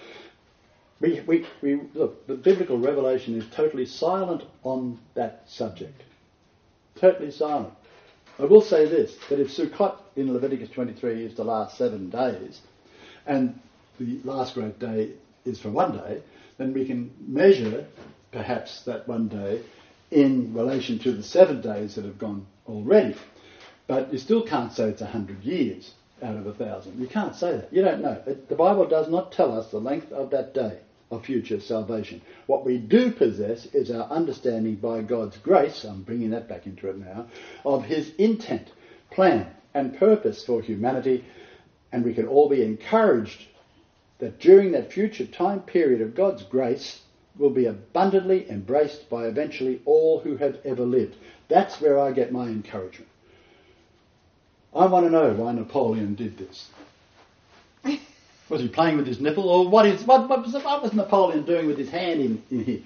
Look, the biblical revelation is totally silent on that subject. Totally silent. I will say this, that if Sukkot in Leviticus 23 is to last 7 days, and the last great day is for 1 day, then we can measure perhaps that 1 day in relation to the 7 days that have gone already. But you still can't say it's 100 years out of 1,000. You can't say that. You don't know. The Bible does not tell us the length of that day of future salvation. What we do possess is our understanding by God's grace, I'm bringing that back into it now, of his intent, plan and purpose for humanity, and we can all be encouraged that during that future time period of God's grace will be abundantly embraced by eventually all who have ever lived. That's where I get my encouragement. I want to know why Napoleon did this. Was he playing with his nipple, or what was Napoleon doing with his hand in here?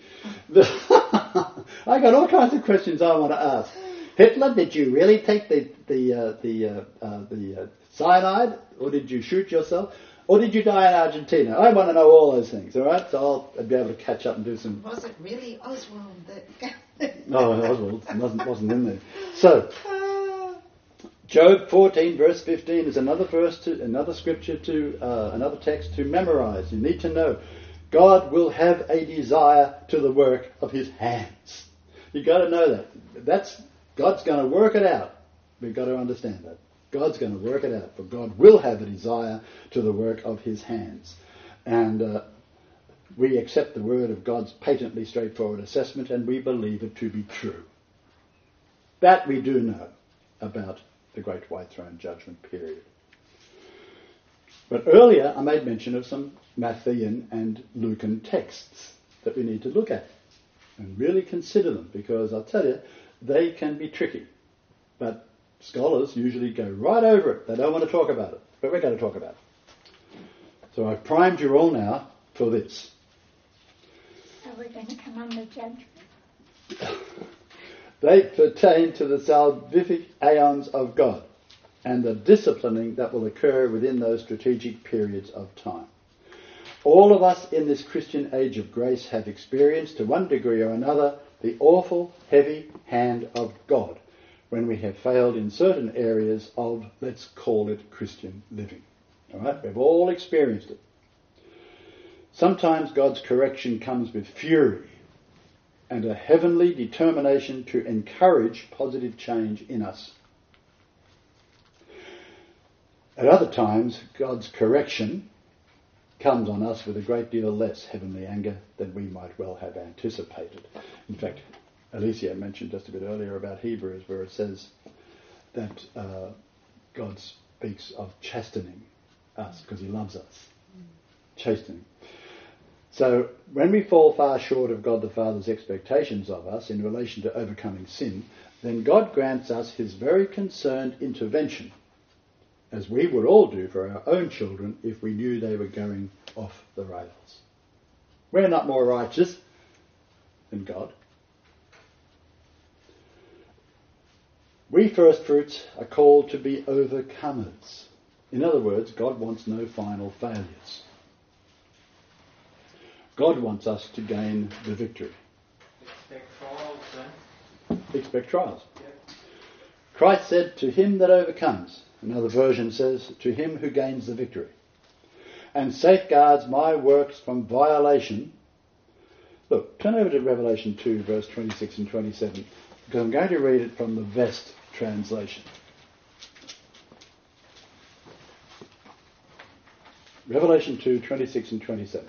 I got all kinds of questions I want to ask. Hitler, did you really take the cyanide, or did you shoot yourself, or did you die in Argentina? I want to know all those things. All right, so I'll be able to catch up and do some. Was it really Oswald that? No, Oswald wasn't in there. So. Job 14 verse 15 is another scripture another text to memorize. You need to know God will have a desire to the work of his hands. You've got to know that. God's going to work it out. We've got to understand that. God's going to work it out, but God will have a desire to the work of his hands. And we accept the word of God's patently straightforward assessment, and we believe it to be true. That we do know about the Great White Throne Judgment period. But earlier I made mention of some Matthean and Lucan texts that we need to look at and really consider them, because I'll tell you, they can be tricky. But scholars usually go right over it. They don't want to talk about it. But we're going to talk about it. So I've primed you all now for this. Are we going to come under judgment? They pertain to the salvific aeons of God and the disciplining that will occur within those strategic periods of time. All of us in this Christian age of grace have experienced, to one degree or another, the awful, heavy hand of God when we have failed in certain areas of, let's call it, Christian living. All right? We've all experienced it. Sometimes God's correction comes with fury and a heavenly determination to encourage positive change in us. At other times, God's correction comes on us with a great deal less heavenly anger than we might well have anticipated. In fact, Alicia mentioned just a bit earlier about Hebrews, where it says that God speaks of chastening us because he loves us. Chastening. So when we fall far short of God the Father's expectations of us in relation to overcoming sin, then God grants us his very concerned intervention, as we would all do for our own children if we knew they were going off the rails. We're not more righteous than God. We first fruits are called to be overcomers. In other words, God wants no final failures. God wants us to gain the victory. Expect trials, then. Expect trials. Yep. Christ said, to him that overcomes. Another version says, to him who gains the victory, and safeguards my works from violation. Look, turn over to Revelation 2, verse 26 and 27, because I'm going to read it from the Vest translation. Revelation 2, 26 and 27.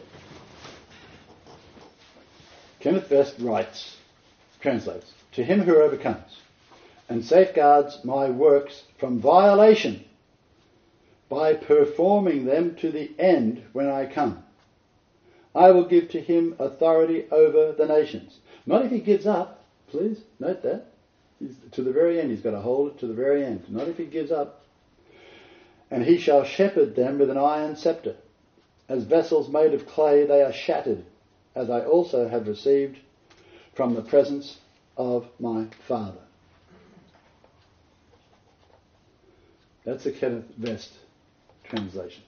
Kenneth Vest translates, to him who overcomes and safeguards my works from violation by performing them to the end when I come, I will give to him authority over the nations. Not if he gives up, please note that. To the very end, he's got to hold it to the very end. Not if he gives up. And he shall shepherd them with an iron scepter. As vessels made of clay they are shattered, as I also have received from the presence of my Father. That's the Kenneth Vest translation.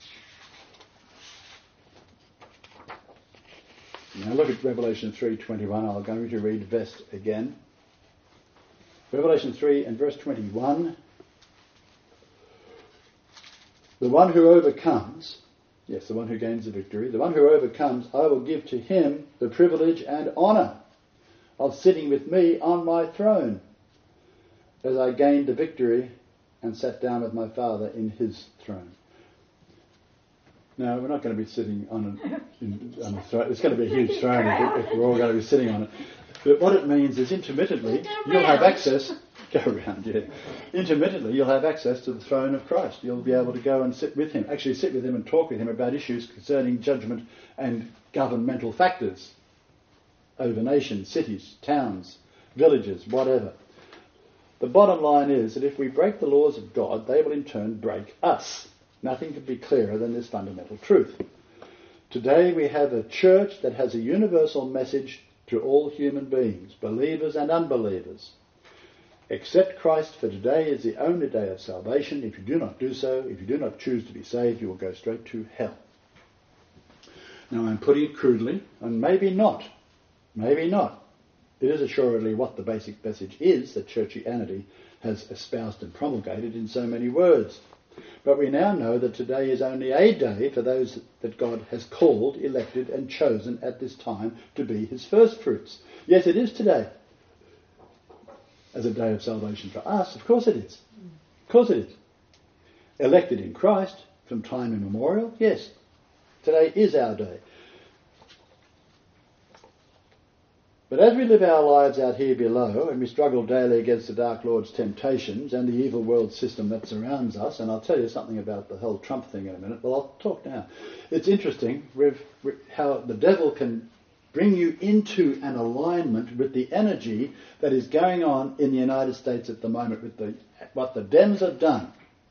Now look at Revelation 3:21. I'm going to read Vest again. Revelation 3 and verse 21. The one who overcomes, yes, the one who gains the victory, the one who overcomes, I will give to him the privilege and honour of sitting with me on my throne, as I gained the victory and sat down with my Father in his throne. Now, we're not going to be sitting on a throne. It's going to be a huge throne if we're all going to be sitting on it. But what it means is intermittently you'll have access. Go around, yeah. Intermittently you'll have access to the throne of Christ. You'll be able to go and sit with him. Actually sit with him and talk with him about issues concerning judgment and governmental factors over nations, cities, towns, villages, whatever. The bottom line is that if we break the laws of God, they will in turn break us. Nothing could be clearer than this fundamental truth. Today we have a church that has a universal message to all human beings, believers and unbelievers. Accept Christ, for today is the only day of salvation. If you do not do so, if you do not choose to be saved, you will go straight to hell. Now I'm putting it crudely, and maybe not. Maybe not. It is assuredly what the basic message is that churchianity has espoused and promulgated in so many words. But we now know that today is only a day for those that God has called, elected and chosen at this time to be his first fruits. Yes, it is today as a day of salvation for us. Of course it is. Of course it is. Elected in Christ from time immemorial, yes. Today is our day. But as we live our lives out here below and we struggle daily against the Dark Lord's temptations and the evil world system that surrounds us, and I'll tell you something about the whole Trump thing in a minute, well, I'll talk now. It's interesting how the devil can bring you into an alignment with the energy that is going on in the United States at the moment with what the Dems have done.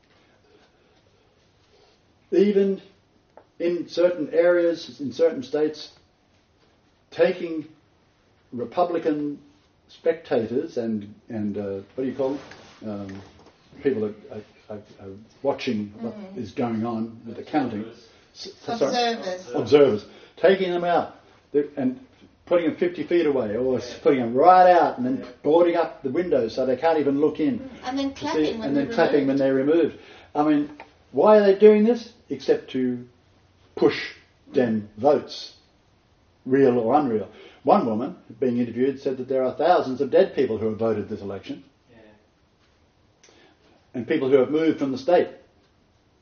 Even in certain areas, in certain states, taking Republican spectators and what do you call them? People are watching what is going on with the counting. Observers. Taking them out and putting them 50 feet away, or putting them right out and then boarding up the windows so they can't even look in. And then clapping when they're removed. I mean, why are they doing this? Except to push Dem votes, real or unreal. One woman, being interviewed, said that there are thousands of dead people who have voted this election. Yeah. And people who have moved from the state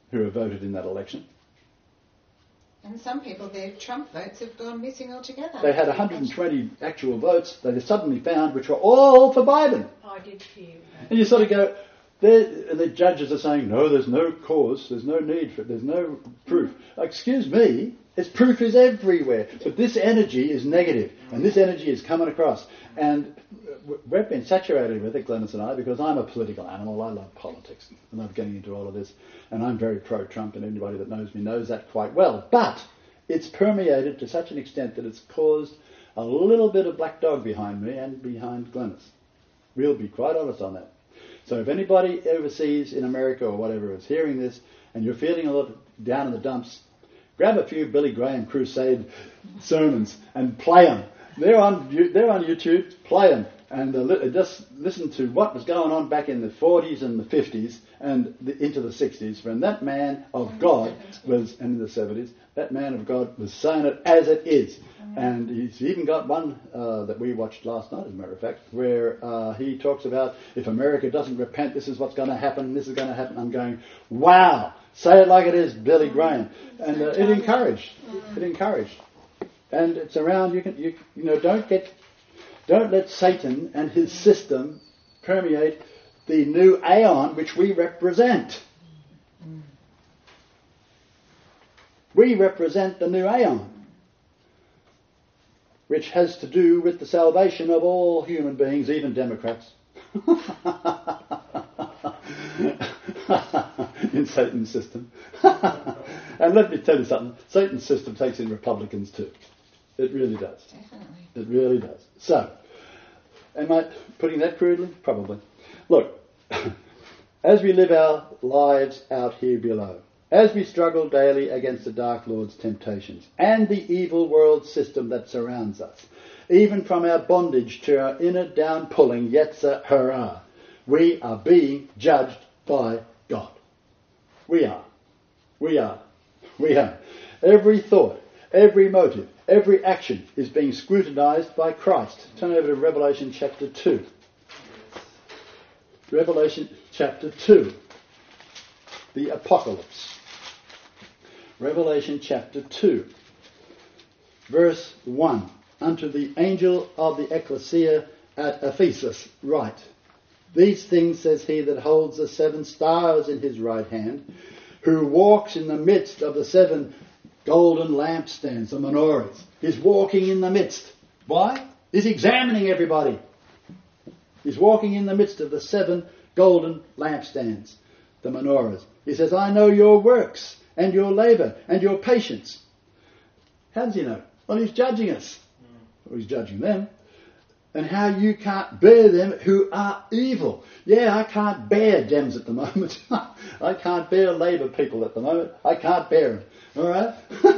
who have voted in that election. And some people, their Trump votes have gone missing altogether. They had 120 actual votes they suddenly found, which were all for Biden. I did hear that. And you sort of go, and the judges are saying, no, there's no cause, there's no need for it, there's no proof. Excuse me, proof is everywhere. But this energy is negative, and this energy is coming across. And we've been saturated with it, Glennis and I, because I'm a political animal. I love politics. I love getting into all of this. And I'm very pro-Trump, and anybody that knows me knows that quite well. But it's permeated to such an extent that it's caused a little bit of black dog behind me and behind Glennis. We'll be quite honest on that. So if anybody overseas in America or whatever is hearing this, and you're feeling a little down in the dumps, grab a few Billy Graham crusade sermons and play them. They're on YouTube, play them. And just listen to what was going on back in the 40s and the 50s and into the 60s when that man of God was, and in the 70s, that man of God was saying it as it is. And he's even got one that we watched last night, as a matter of fact, where he talks about if America doesn't repent, this is what's going to happen, this is going to happen. I'm going, wow, say it like it is, Billy Graham. And it encouraged. It encouraged. And it's around, you know, don't let Satan and his system permeate the new aeon which we represent. We represent the new aeon, which has to do with the salvation of all human beings, even Democrats. In Satan's system. And let me tell you something, Satan's system takes in Republicans too. It really does. Definitely. It really does. So, am I putting that crudely? Probably. Look, as we live our lives out here below, as we struggle daily against the Dark Lord's temptations and the evil world system that surrounds us, even from our bondage to our inner down-pulling Yetzer Hara, we are being judged by God. We are. We are. We are. Every thought, every motive, every action is being scrutinized by Christ. Turn over to Revelation chapter 2. Revelation chapter 2. The Apocalypse. Revelation chapter 2. Verse 1. Unto the angel of the ecclesia at Ephesus write, These things says he that holds the 7 stars in his right hand, who walks in the midst of the 7 golden lampstands, the menorahs. He's walking in the midst. Why? He's examining everybody. He's walking in the midst of the 7 golden lampstands, the menorahs. He says, I know your works and your labour and your patience. How does he know? Well, he's judging us. Or he's judging them. And how you can't bear them who are evil. Yeah, I can't bear Dems at the moment. I can't bear Labour people at the moment. I can't bear them. All right?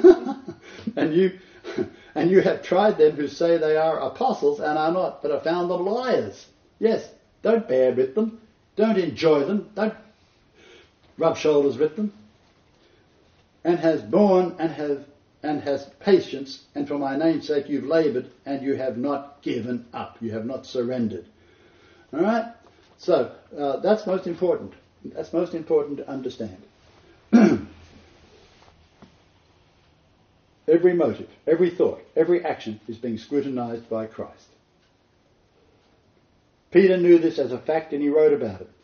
and you have tried them who say they are apostles and are not, but have found them liars. Yes, don't bear with them. Don't enjoy them. Don't rub shoulders with them. And has borne and has patience, and for my name's sake you've laboured, and you have not given up. You have not surrendered. All right? So, that's most important. That's most important to understand. Every motive, every thought, every action is being scrutinized by Christ. Peter knew this as a fact, and he wrote about it.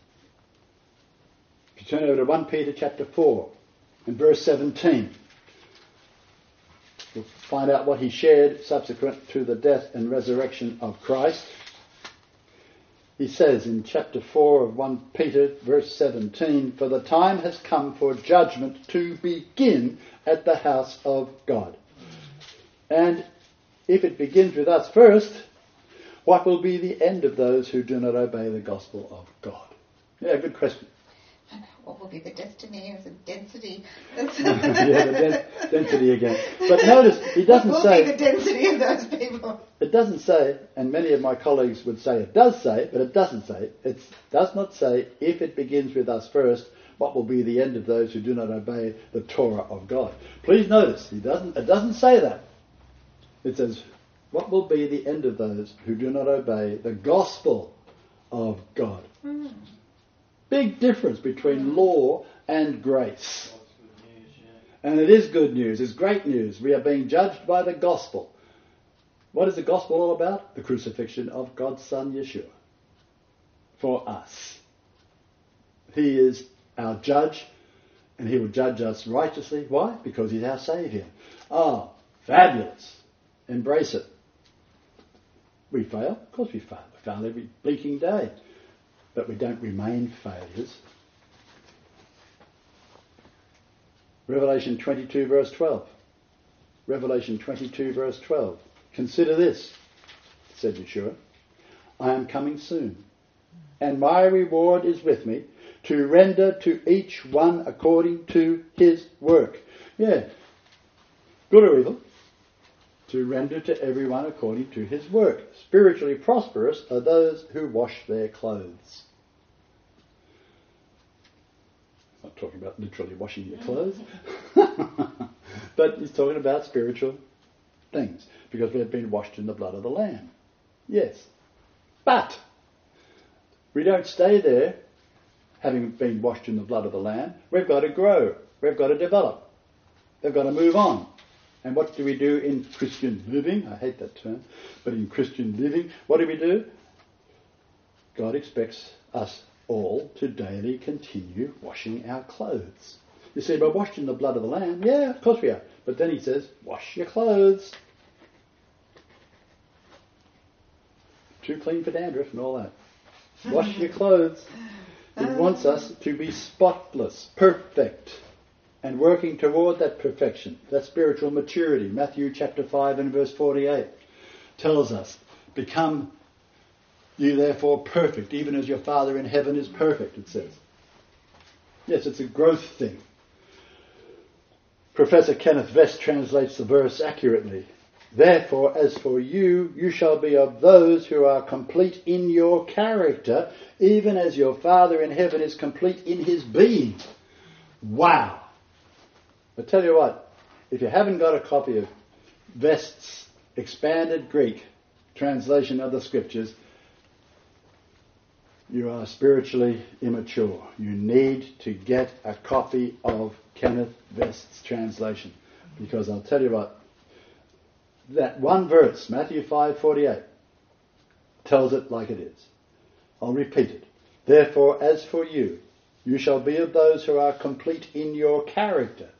If you turn over to 1 Peter chapter 4 and verse 17, we'll find out what he shared subsequent to the death and resurrection of Christ. He says in chapter 4 of 1 Peter, verse 17, For the time has come for judgment to begin at the house of God. And if it begins with us first, what will be the end of those who do not obey the gospel of God? Yeah, good question. What will be the destiny of the density? Yeah, the density again. But notice, he doesn't what say... will be the density of those people? It doesn't say, and many of my colleagues would say it does say, but it doesn't say. It does not say, if it begins with us first, what will be the end of those who do not obey the Torah of God. Please notice, it doesn't say that. It says, what will be the end of those who do not obey the gospel of God. Big difference between law and grace. And it is good news, it's great news. We are being judged by the gospel. What is the gospel all about? The crucifixion of God's Son, Yeshua. For us. He is our judge, and he will judge us righteously. Why? Because he's our Saviour. Oh, fabulous. Embrace it. We fail? Of course we fail. We fail every bleaking day. But we don't remain failures. Revelation 22 verse 12. Revelation 22 verse 12. Consider this, said Yeshua. I am coming soon, and my reward is with me, to render to each one according to his work. Yeah. Good or evil. To render to everyone according to his work. Spiritually prosperous are those who wash their clothes. I'm not talking about literally washing your clothes. But he's talking about spiritual things. Because we have been washed in the blood of the Lamb. Yes. But we don't stay there having been washed in the blood of the Lamb. We've got to grow. We've got to develop. We've got to move on. And what do we do in Christian living? I hate that term. But in Christian living, what do? God expects us all to daily continue washing our clothes. You say, we're washed in the blood of the Lamb. Yeah, of course we are. But then he says, wash your clothes. Too clean for dandruff and all that. Wash your clothes. He wants us to be spotless, perfect, and working toward that perfection, that spiritual maturity. Matthew chapter 5 and verse 48 tells us, become you therefore perfect, even as your Father in heaven is perfect, it says. Yes, it's a growth thing. Professor Kenneth Vest translates the verse accurately. Therefore, as for you, you shall be of those who are complete in your character, even as your Father in heaven is complete in his being. Wow! I tell you what, if you haven't got a copy of Vest's expanded Greek translation of the Scriptures, you are spiritually immature. You need to get a copy of Kenneth Vest's translation. Because I'll tell you what, that one verse, Matthew 5:48, tells it like it is. I'll repeat it. Therefore, as for you, you shall be of those who are complete in your character,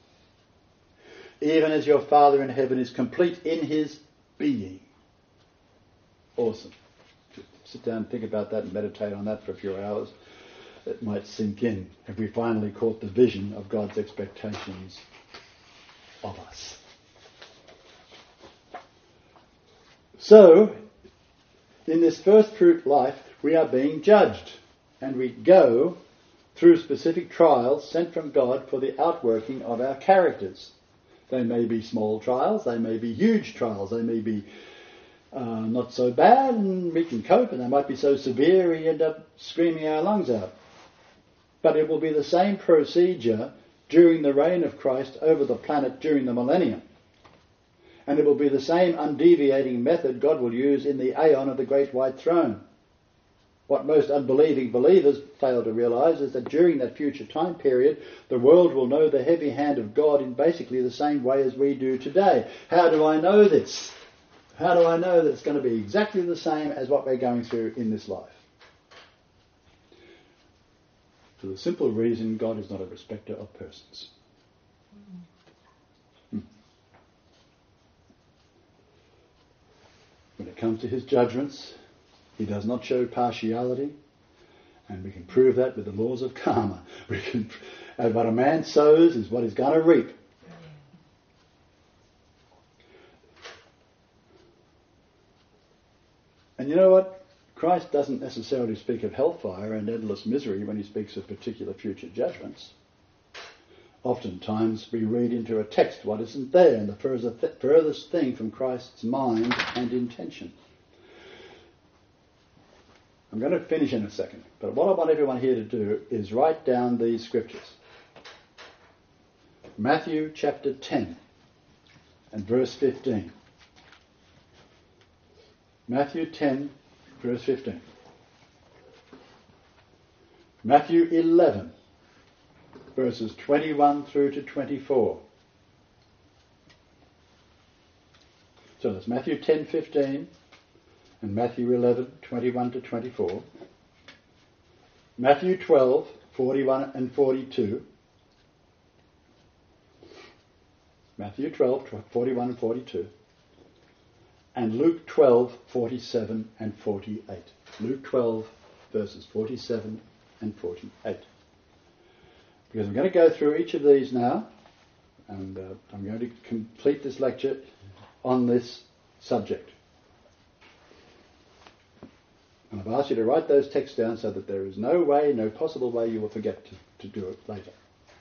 even as your Father in heaven is complete in his being. Awesome. Sit down and think about that and meditate on that for a few hours. It might sink in. Have we finally caught the vision of God's expectations of us? So, in this first fruit life, we are being judged. And we go through specific trials sent from God for the outworking of our characters. They may be small trials, they may be huge trials, they may be not so bad and we can cope, and they might be so severe we end up screaming our lungs out. But it will be the same procedure during the reign of Christ over the planet during the millennium. And it will be the same undeviating method God will use in the aeon of the great white throne. What most unbelieving believers fail to realise is that during that future time period, the world will know the heavy hand of God in basically the same way as we do today. How do I know this? How do I know that it's going to be exactly the same as what we're going through in this life? For the simple reason God is not a respecter of persons. When it comes to his judgments, he does not show partiality, and we can prove that with the laws of karma. And what a man sows is what he's going to reap. And you know what? Christ doesn't necessarily speak of hellfire and endless misery when he speaks of particular future judgments. Oftentimes we read into a text what isn't there, and the furthest thing from Christ's mind and intention. I'm going to finish in a second, but what I want everyone here to do is write down these scriptures. Matthew chapter 10 and verse 15. Matthew 10, verse 15. Matthew 11 verses 21 through to 24. So that's Matthew 10:15 and Matthew 11:21 to 24. Matthew 12:41 and 42. Matthew 12:41 and 42. And Luke 12:47 and 48. Luke 12 verses 47 and 48. Because I'm going to go through each of these now, and I'm going to complete this lecture on this subject. And I've asked you to write those texts down so that there is no way, no possible way you will forget to do it later.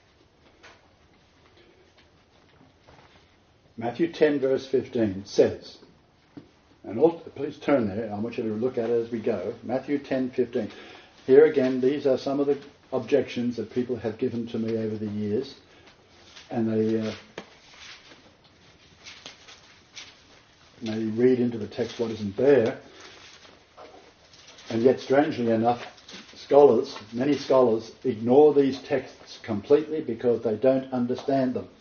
Matthew 10 verse 15 says, and please turn there, I want you to look at it as we go. Matthew 10:15. Here again, these are some of the objections that people have given to me over the years, and they read into the text what isn't there, and yet strangely enough, many scholars ignore these texts completely because they don't understand them.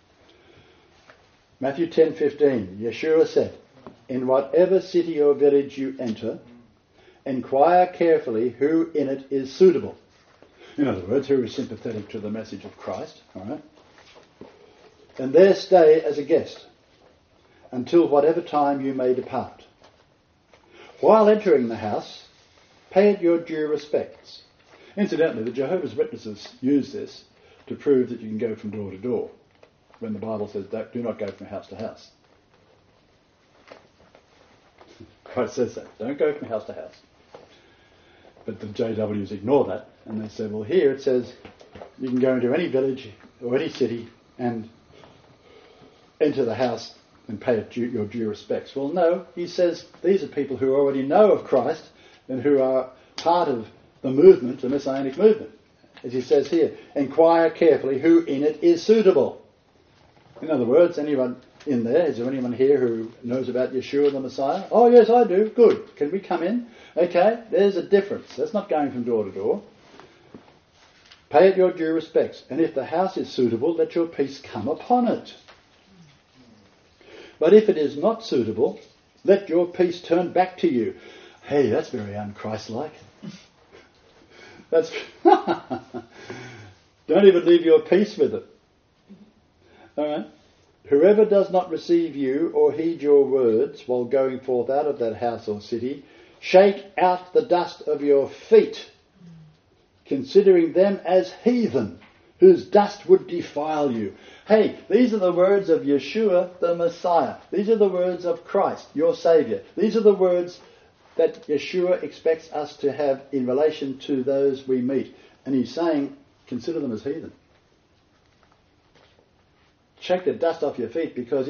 Matthew 10:15, Yeshua said, "In whatever city or village you enter, inquire carefully who in it is suitable." In other words, who is sympathetic to the message of Christ, all right? "And there stay as a guest, until whatever time you may depart. While entering the house, pay it your due respects." Incidentally, the Jehovah's Witnesses use this to prove that you can go from door to door, when the Bible says do not go from house to house. Christ says that. Don't go from house to house. But the JWs ignore that, and they say, well, here it says you can go into any village or any city and enter the house and pay it your due respects. Well, no, he says these are people who already know of Christ and who are part of the movement, the Messianic movement. As he says here, inquire carefully who in it is suitable. In other words, anyone in there, is there anyone here who knows about Yeshua the Messiah? Oh yes, I do. Good. Can we come in? Okay, there's a difference. That's not going from door to door. Pay it your due respects. And if the house is suitable, let your peace come upon it. But if it is not suitable, let your peace turn back to you. Hey, that's very un-Christ-like. That's don't even leave your peace with it. All right. Whoever does not receive you or heed your words while going forth out of that house or city, shake out the dust of your feet, considering them as heathen, whose dust would defile you. Hey, these are the words of Yeshua the Messiah. These are the words of Christ, your Saviour. These are the words that Yeshua expects us to have in relation to those we meet. And he's saying, consider them as heathen. Shake the dust off your feet because,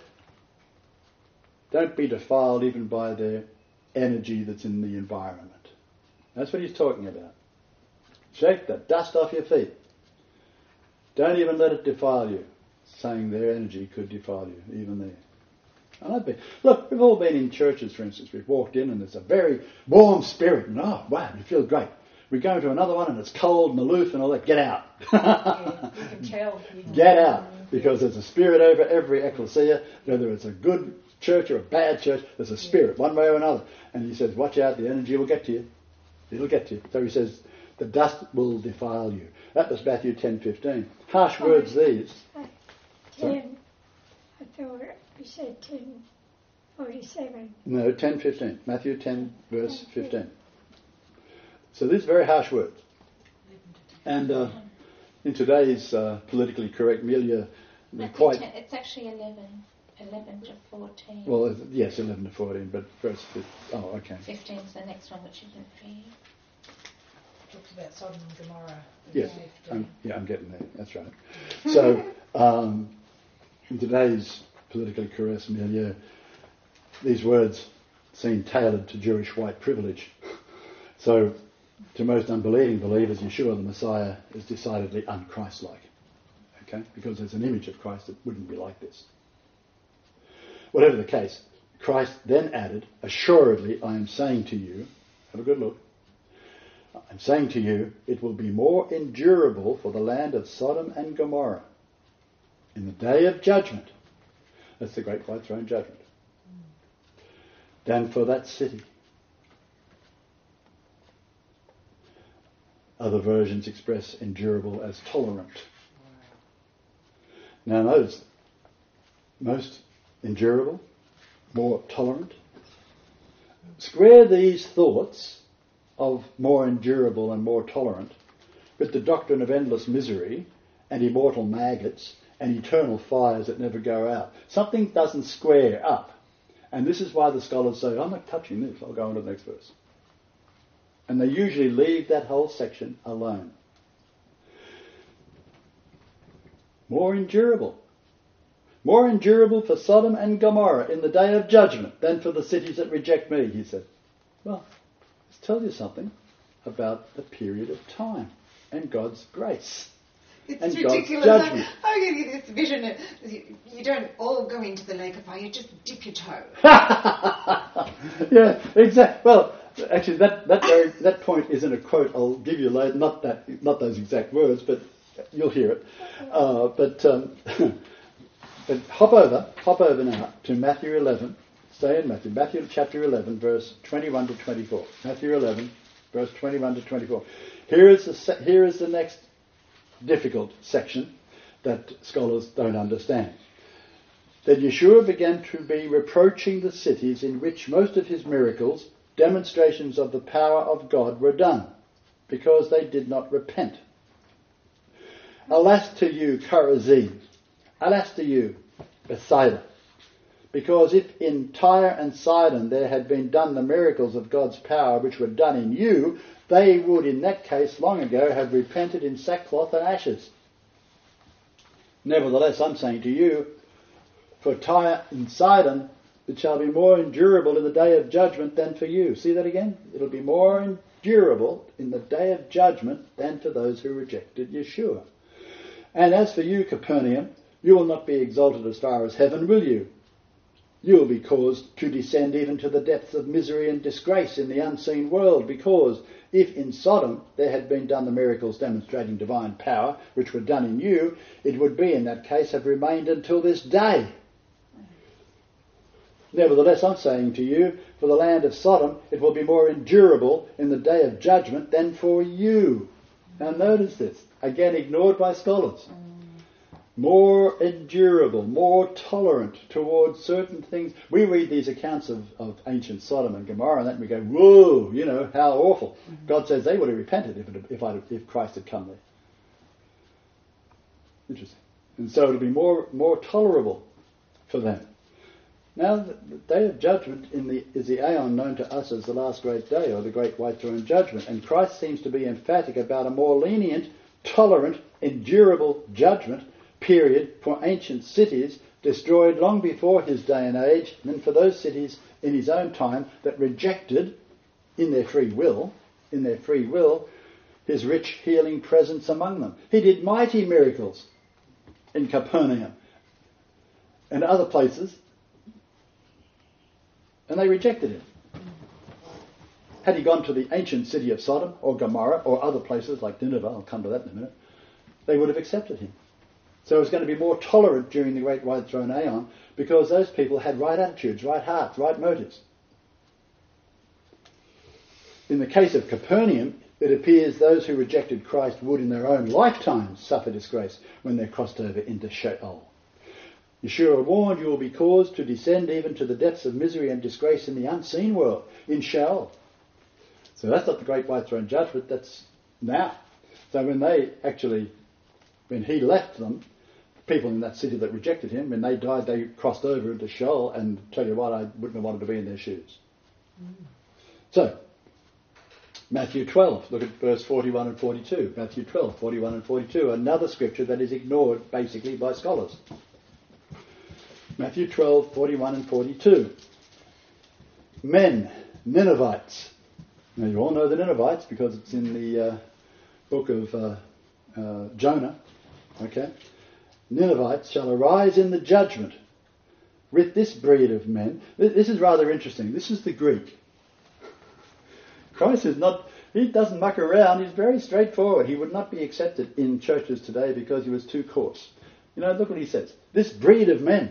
don't be defiled even by the energy that's in the environment. That's what he's talking about. Shake the dust off your feet. Don't even let it defile you. Saying their energy could defile you, even there. And look, we've all been in churches, for instance. We've walked in and there's a very warm spirit and oh, wow, you feel great. We go to another one and it's cold and aloof and all that. Get out. Yeah, you can tell. Get out. Because there's a spirit over every ecclesia, whether it's a good church or a bad church, there's a spirit, one way or another. And he says, watch out, the energy will get to you. It'll get to you. So he says, the dust will defile you. That was Matthew 10:15. Harsh words these. 10. I thought you said 10:47. No, 10:15. Matthew 10, verse 15. So these are very harsh words. And in today's politically correct milieu, they're quite... It's actually 11 to 14. Well, yes, 11 to 14, but verse 15. Oh, okay. 15 is the next one, which you can read. Talks about Sodom and Gomorrah. Yes, I'm getting there. That's right. So, in today's politically correct milieu, these words seem tailored to Jewish white privilege. So, to most unbelieving believers, Yeshua the Messiah is decidedly un-Christ-like. Okay? Because there's an image of Christ that wouldn't be like this. Whatever the case, Christ then added, assuredly I am saying to you, have a good look, I'm saying to you, it will be more endurable for the land of Sodom and Gomorrah in the day of judgment. That's the great white throne judgment. Than for that city. Other versions express endurable as tolerant. Now notice, most endurable, more tolerant. Square these thoughts of more endurable and more tolerant with the doctrine of endless misery and immortal maggots and eternal fires that never go out. Something doesn't square up. And this is why the scholars say, I'm not touching this, I'll go on to the next verse. And they usually leave that whole section alone. More endurable. More endurable for Sodom and Gomorrah in the day of judgment than for the cities that reject me, he said. Well, this tells you something about the period of time and God's grace. It's and ridiculous. God's judgment. I get this vision. You don't all go into the lake of fire, you just dip your toe. Yeah, exactly. Well, actually, that point is in a quote I'll give you later. Not those exact words, but you'll hear it. But hop over now to Matthew 11. Stay in Matthew chapter 11, verse 21 to 24. Matthew 11, verse 21 to 24. Here is the next difficult section that scholars don't understand. Then Yeshua began to be reproaching the cities in which most of his miracles, demonstrations of the power of God, were done, because they did not repent. Alas to you, Chorazin! Alas to you, Bethsaida! Because if in Tyre and Sidon there had been done the miracles of God's power which were done in you, they would in that case long ago have repented in sackcloth and ashes. Nevertheless, I'm saying to you, for Tyre and Sidon it shall be more endurable in the day of judgment than for you. See that again? It'll be more endurable in the day of judgment than for those who rejected Yeshua. And as for you, Capernaum, you will not be exalted as far as heaven, will you? You will be caused to descend even to the depths of misery and disgrace in the unseen world, because if in Sodom there had been done the miracles demonstrating divine power, which were done in you, it would be in that case have remained until this day. Nevertheless, I'm saying to you, for the land of Sodom, it will be more endurable in the day of judgment than for you. Now notice this, again ignored by scholars. More endurable, more tolerant towards certain things. We read these accounts of ancient Sodom and Gomorrah and then we go, whoa, how awful. God says they would have repented if Christ had come there. Interesting. And so it'll be more tolerable for them. Now, the day of judgment is the aeon known to us as the last great day, or the great white throne judgment. And Christ seems to be emphatic about a more lenient, tolerant, endurable judgment period for ancient cities destroyed long before his day and age than for those cities in his own time that rejected in their free will his rich healing presence among them. He did mighty miracles in Capernaum and other places, and they rejected him. Had he gone to the ancient city of Sodom or Gomorrah or other places like Nineveh, I'll come to that in a minute, they would have accepted him. So it was going to be more tolerant during the Great White Throne Aeon because those people had right attitudes, right hearts, right motives. In the case of Capernaum, it appears those who rejected Christ would in their own lifetimes suffer disgrace when they crossed over into Sheol. Yeshua warned, you will be caused to descend even to the depths of misery and disgrace in the unseen world, in Sheol. So that's not the Great White Throne Judgment, that's now. So when he left them, people in that city that rejected him, when they died, they crossed over into Sheol, and tell you what, I wouldn't have wanted to be in their shoes. So, Matthew 12, look at verse 41 and 42. Matthew 12, 41 and 42, another scripture that is ignored basically by scholars. Matthew 12, 41 and 42. Men, Ninevites. Now you all know the Ninevites because it's in the book of Jonah. Okay? Ninevites shall arise in the judgment with this breed of men. This is rather interesting. This is the Greek. Christ is not He doesn't muck around. He's very straightforward. He would not be accepted in churches today because he was too coarse. Look what he says. This breed of men,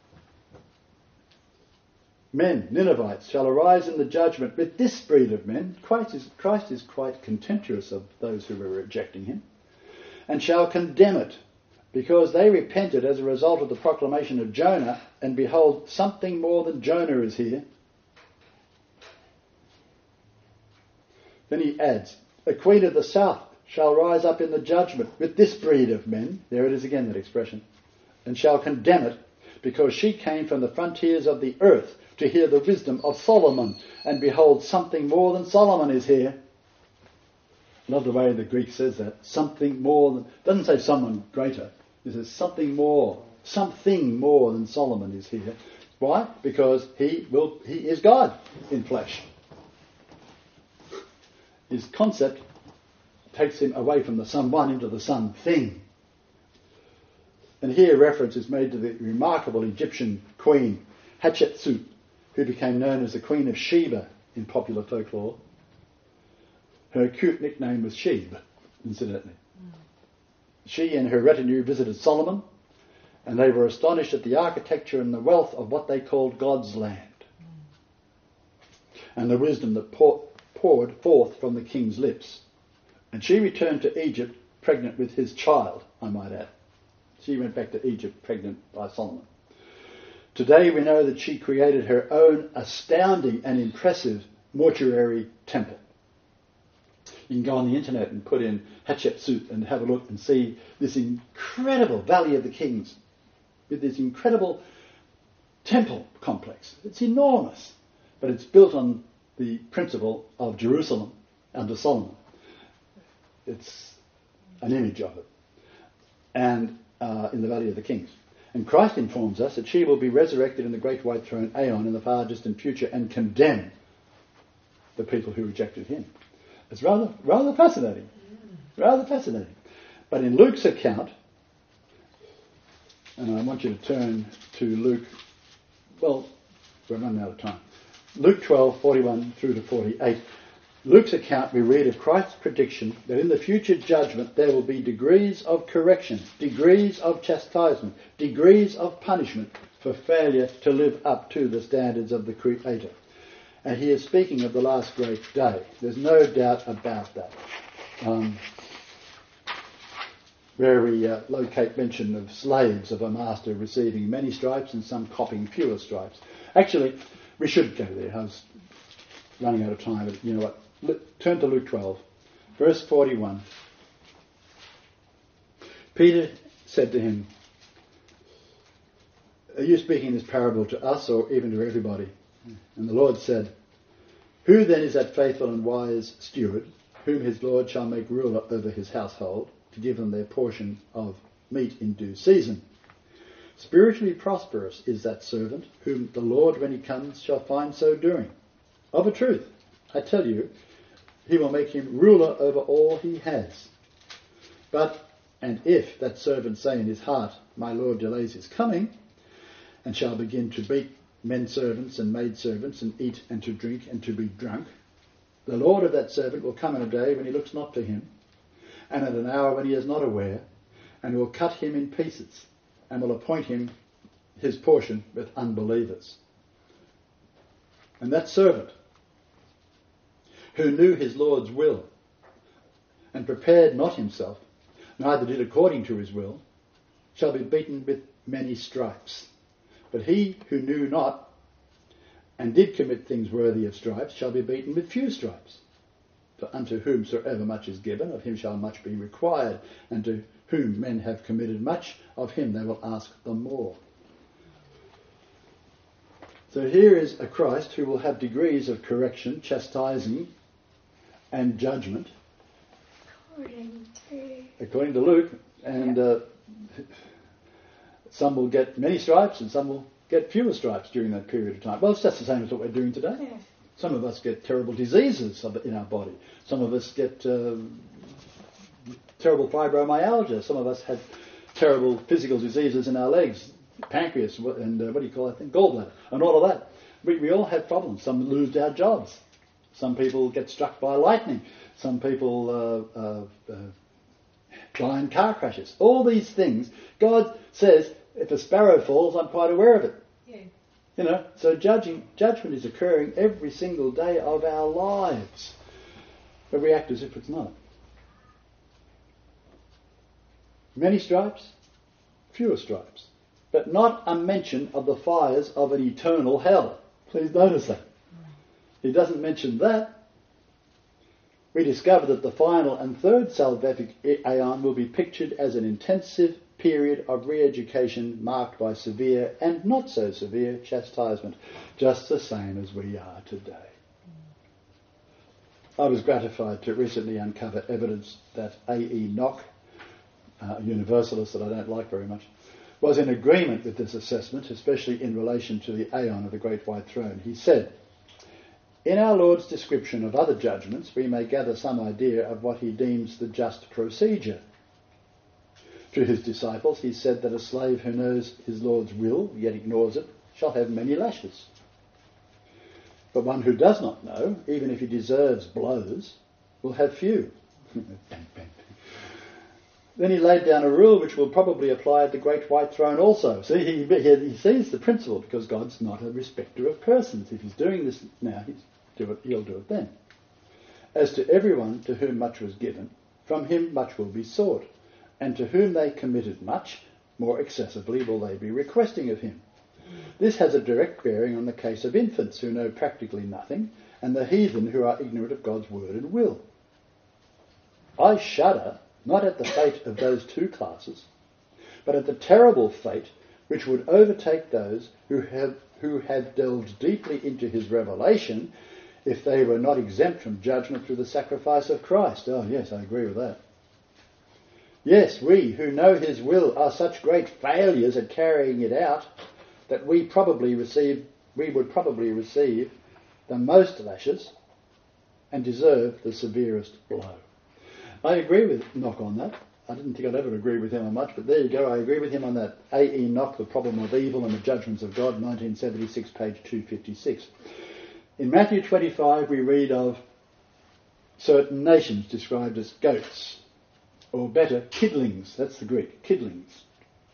Ninevites, shall arise in the judgment with this breed of men. Christ is quite contemptuous of those who were rejecting him, and shall condemn it, because they repented as a result of the proclamation of Jonah, and behold, something more than Jonah is here. Then he adds, the queen of the south shall rise up in the judgment with this breed of men, there it is again, that expression, and shall condemn it, because she came from the frontiers of the earth to hear the wisdom of Solomon, and behold, something more than Solomon is here. Love the way the Greek says that. Something more than, doesn't say someone greater. It says something more than Solomon is here. Why? Because he is God in flesh. His concept takes him away from the someone into the something. And here reference is made to the remarkable Egyptian queen Hatshepsut, who became known as the Queen of Sheba in popular folklore. Her cute nickname was Shebe, incidentally. She and her retinue visited Solomon, and they were astonished at the architecture and the wealth of what they called God's land, and the wisdom that poured forth from the king's lips. And she returned to Egypt pregnant with his child, I might add. She went back to Egypt pregnant by Solomon. Today we know that she created her own astounding and impressive mortuary temple. You can go on the internet and put in Hatshepsut and have a look and see this incredible Valley of the Kings with this incredible temple complex. It's enormous, but it's built on the principle of Jerusalem under Solomon. It's an image of it. And in the Valley of the Kings. And Christ informs us that she will be resurrected in the great white throne aeon in the far distant future and condemn the people who rejected him. It's rather fascinating. Rather fascinating. But in Luke's account, and I want you to turn to Luke, well, we're running out of time. Luke 12:41 through to 48. Luke's account, we read of Christ's prediction that in the future judgment there will be degrees of correction, degrees of chastisement, degrees of punishment for failure to live up to the standards of the Creator. And he is speaking of the last great day. There's no doubt about that. Where we locate mention of slaves of a master receiving many stripes and some copying fewer stripes. Actually, we should go there. I was running out of time, but you know what? Turn to Luke 12, verse 41. Peter said to him, are you speaking this parable to us or even to everybody? And the Lord said, who then is that faithful and wise steward, whom his Lord shall make ruler over his household, to give them their portion of meat in due season? Spiritually prosperous is that servant, whom the Lord, when he comes, shall find so doing. Of a truth, I tell you, he will make him ruler over all he has. And if that servant say in his heart, my Lord delays his coming, and shall begin to beat men servants and maid servants, and eat and to drink and to be drunk, the Lord of that servant will come in a day when he looks not to him, and at an hour when he is not aware, and will cut him in pieces, and will appoint him his portion with unbelievers. And that servant, who knew his Lord's will, and prepared not himself, neither did according to his will, shall be beaten with many stripes. But he who knew not, and did commit things worthy of stripes, shall be beaten with few stripes. For unto whomsoever much is given, of him shall much be required, and to whom men have committed much, of him they will ask the more. So here is a Christ who will have degrees of correction, chastising, and judgment, according to Luke, and some will get many stripes and some will get fewer stripes during that period of time. Well, it's just the same as what we're doing today. Yes. Some of us get terrible diseases in our body. Some of us get terrible fibromyalgia. Some of us have terrible physical diseases in our legs, pancreas, and gallbladder, and all of that. We all have problems. Some lose our jobs. Some people get struck by lightning. Some people die in car crashes. All these things, God says, if a sparrow falls, I'm quite aware of it. Yeah. So judgment is occurring every single day of our lives. But we act as if it's not. Many stripes, fewer stripes. But not a mention of the fires of an eternal hell. Please notice that. He doesn't mention that. We discover that the final and third salvific aeon will be pictured as an intensive period of re-education marked by severe and not so severe chastisement, just the same as we are today. I was gratified to recently uncover evidence that A.E. Nock, a universalist that I don't like very much, was in agreement with this assessment, especially in relation to the aeon of the Great White Throne. He said, "In our Lord's description of other judgments, we may gather some idea of what he deems the just procedure. To his disciples he said that a slave who knows his Lord's will, yet ignores it, shall have many lashes. But one who does not know, even if he deserves blows, will have few." Bang, bang. Then he laid down a rule which will probably apply at the Great White Throne also. See, he sees the principle, because God's not a respecter of persons. If he's doing this now, he'll do it then. "As to everyone to whom much was given, from him much will be sought, and to whom they committed much, more excessively will they be requesting of him. This has a direct bearing on the case of infants who know practically nothing, and the heathen who are ignorant of God's word and will. I shudder not at the fate of those two classes, but at the terrible fate which would overtake those who have delved deeply into his revelation if they were not exempt from judgment through the sacrifice of Christ." Oh yes, I agree with that. "Yes, we who know his will are such great failures at carrying it out that we would probably receive the most lashes and deserve the severest blow." I agree with Nock on that. I didn't think I'd ever agree with him on much, but there you go, I agree with him on that. A.E. Nock, The Problem of Evil and the Judgments of God, 1976, page 256. In Matthew 25 we read of certain nations described as goats, or better, kidlings, that's the Greek, kidlings,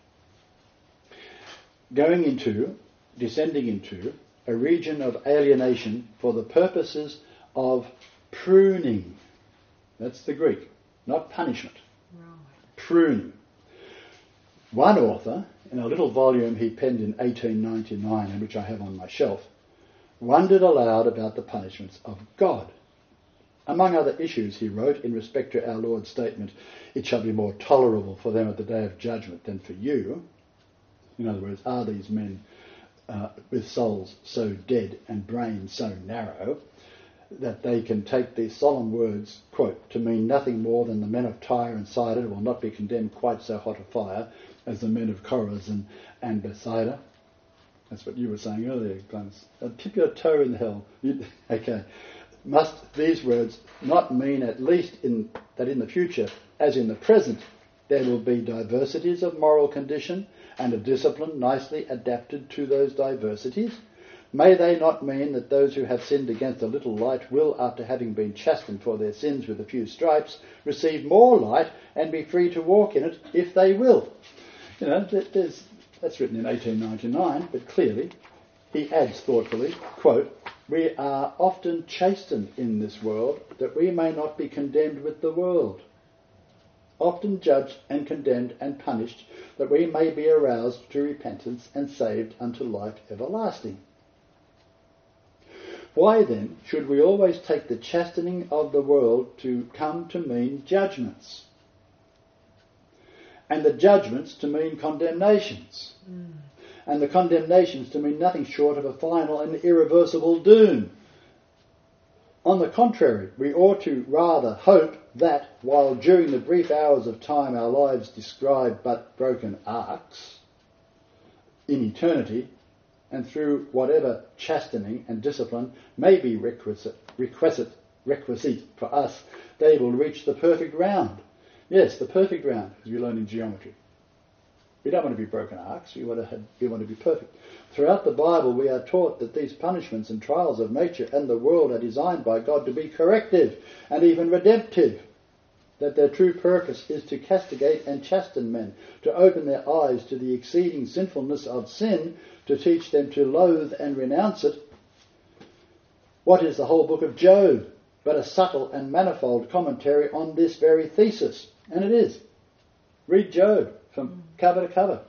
descending into a region of alienation for the purposes of pruning. That's the Greek, not punishment. Right. Pruning. One author, in a little volume he penned in 1899, and which I have on my shelf, wondered aloud about the punishments of God. Among other issues, he wrote, in respect to our Lord's statement, "It shall be more tolerable for them at the day of judgment than for you." In other words, are these men with souls so dead and brains so narrow that they can take these solemn words, quote, to mean nothing more than the men of Tyre and Sidon will not be condemned quite so hot a fire as the men of Chorazin and Bethsaida? That's what you were saying earlier, Clarence. Tip your toe in the hell. Okay. Must these words not mean at least that in the future, as in the present, there will be diversities of moral condition and a discipline nicely adapted to those diversities? May they not mean that those who have sinned against a little light will, after having been chastened for their sins with a few stripes, receive more light and be free to walk in it if they will? That's written in 1899, but clearly he adds thoughtfully, quote, "We are often chastened in this world that we may not be condemned with the world. Often judged and condemned and punished that we may be aroused to repentance and saved unto life everlasting. Why then should we always take the chastening of the world to come to mean judgments, and the judgments to mean condemnations, and the condemnations to mean nothing short of a final and irreversible doom? On the contrary, we ought to rather hope that, while during the brief hours of time our lives describe but broken arcs, in eternity, and through whatever chastening and discipline may be requisite for us, they will reach the perfect round. Yes, the perfect round, as we learn in geometry. We don't want to be broken hearts. We want to be perfect. Throughout the Bible, we are taught that these punishments and trials of nature and the world are designed by God to be corrective and even redemptive. That their true purpose is to castigate and chasten men, to open their eyes to the exceeding sinfulness of sin, to teach them to loathe and renounce it. What is the whole book of Job but a subtle and manifold commentary on this very thesis? And it is. Read Job from cover to cover.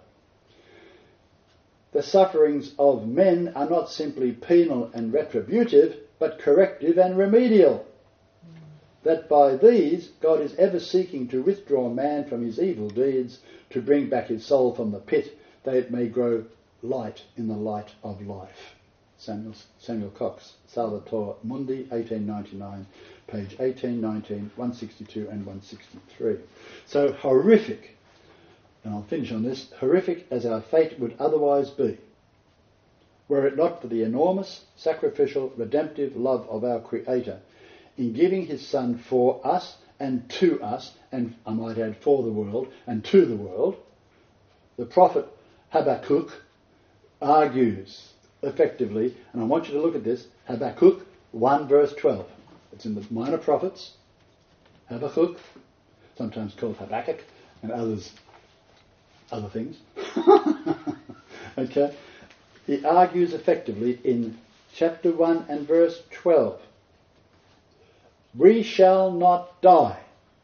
The sufferings of men are not simply penal and retributive, but corrective and remedial. That by these God is ever seeking to withdraw man from his evil deeds, to bring back his soul from the pit, that it may grow light in the light of life. Samuel Cox, Salvator Mundi, 1899, page 1819, 162 and 163. So horrific, and I'll finish on this, horrific as our fate would otherwise be, were it not for the enormous, sacrificial, redemptive love of our Creator in giving his Son for us, and I might add for the world, and to the world. The prophet Habakkuk argues effectively, and I want you to look at this, Habakkuk 1 verse 12. It's in the Minor Prophets, Habakkuk, sometimes called Habakkuk, and other things. Okay? He argues effectively in chapter 1 and verse 12. We shall not die.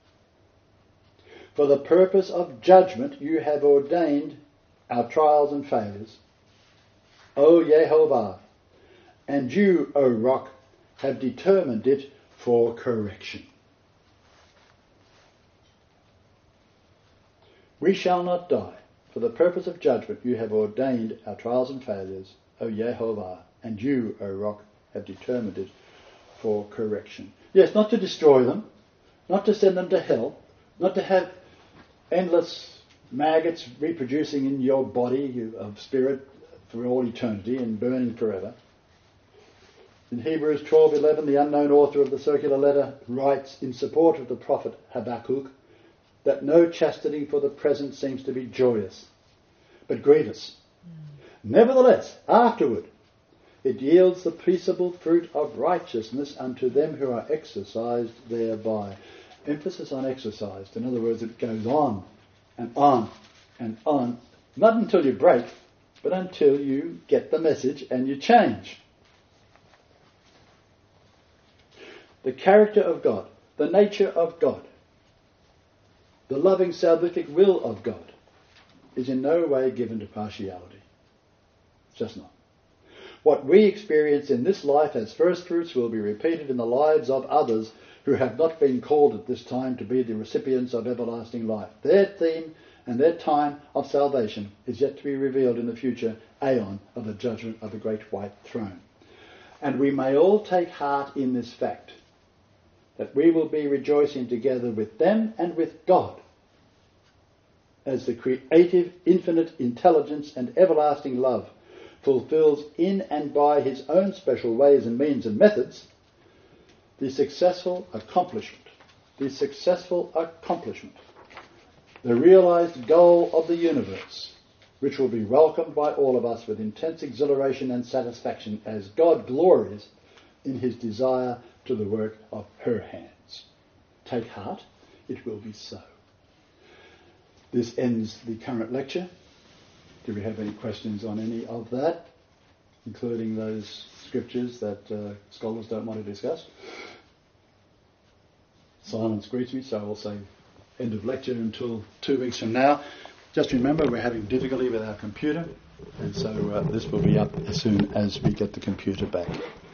For the purpose of judgment you have ordained our trials and failures, O Yehovah, and you, O Rock, have determined it for correction. We shall not die. For the purpose of judgment you have ordained our trials and failures, O Yehovah, and you, O Rock, have determined it for correction. Yes, not to destroy them, not to send them to hell, not to have endless maggots reproducing in your body of spirit for all eternity and burning forever. In Hebrews 12:11, the unknown author of the circular letter writes in support of the prophet Habakkuk that no chastening for the present seems to be joyous, but grievous. Nevertheless, afterward, it yields the peaceable fruit of righteousness unto them who are exercised thereby. Emphasis on exercised. In other words, it goes on and on and on, not until you break, but until you get the message and you change. The character of God, the nature of God, the loving salvific will of God is in no way given to partiality. It's just not. What we experience in this life as first fruits will be repeated in the lives of others who have not been called at this time to be the recipients of everlasting life. Their theme and their time of salvation is yet to be revealed in the future aeon of the judgment of the great white throne. And we may all take heart in this fact, that we will be rejoicing together with them and with God as the creative, infinite intelligence and everlasting love fulfills in and by his own special ways and means and methods the successful accomplishment, the realized goal of the universe, which will be welcomed by all of us with intense exhilaration and satisfaction as God glories in his desire to the work of her hands. Take heart, it will be so. This ends the current lecture. Do we have any questions on any of that, including those scriptures that scholars don't want to discuss? Silence greets me, so I'll say end of lecture until 2 weeks from now. Just remember, we're having difficulty with our computer, and so this will be up as soon as we get the computer back.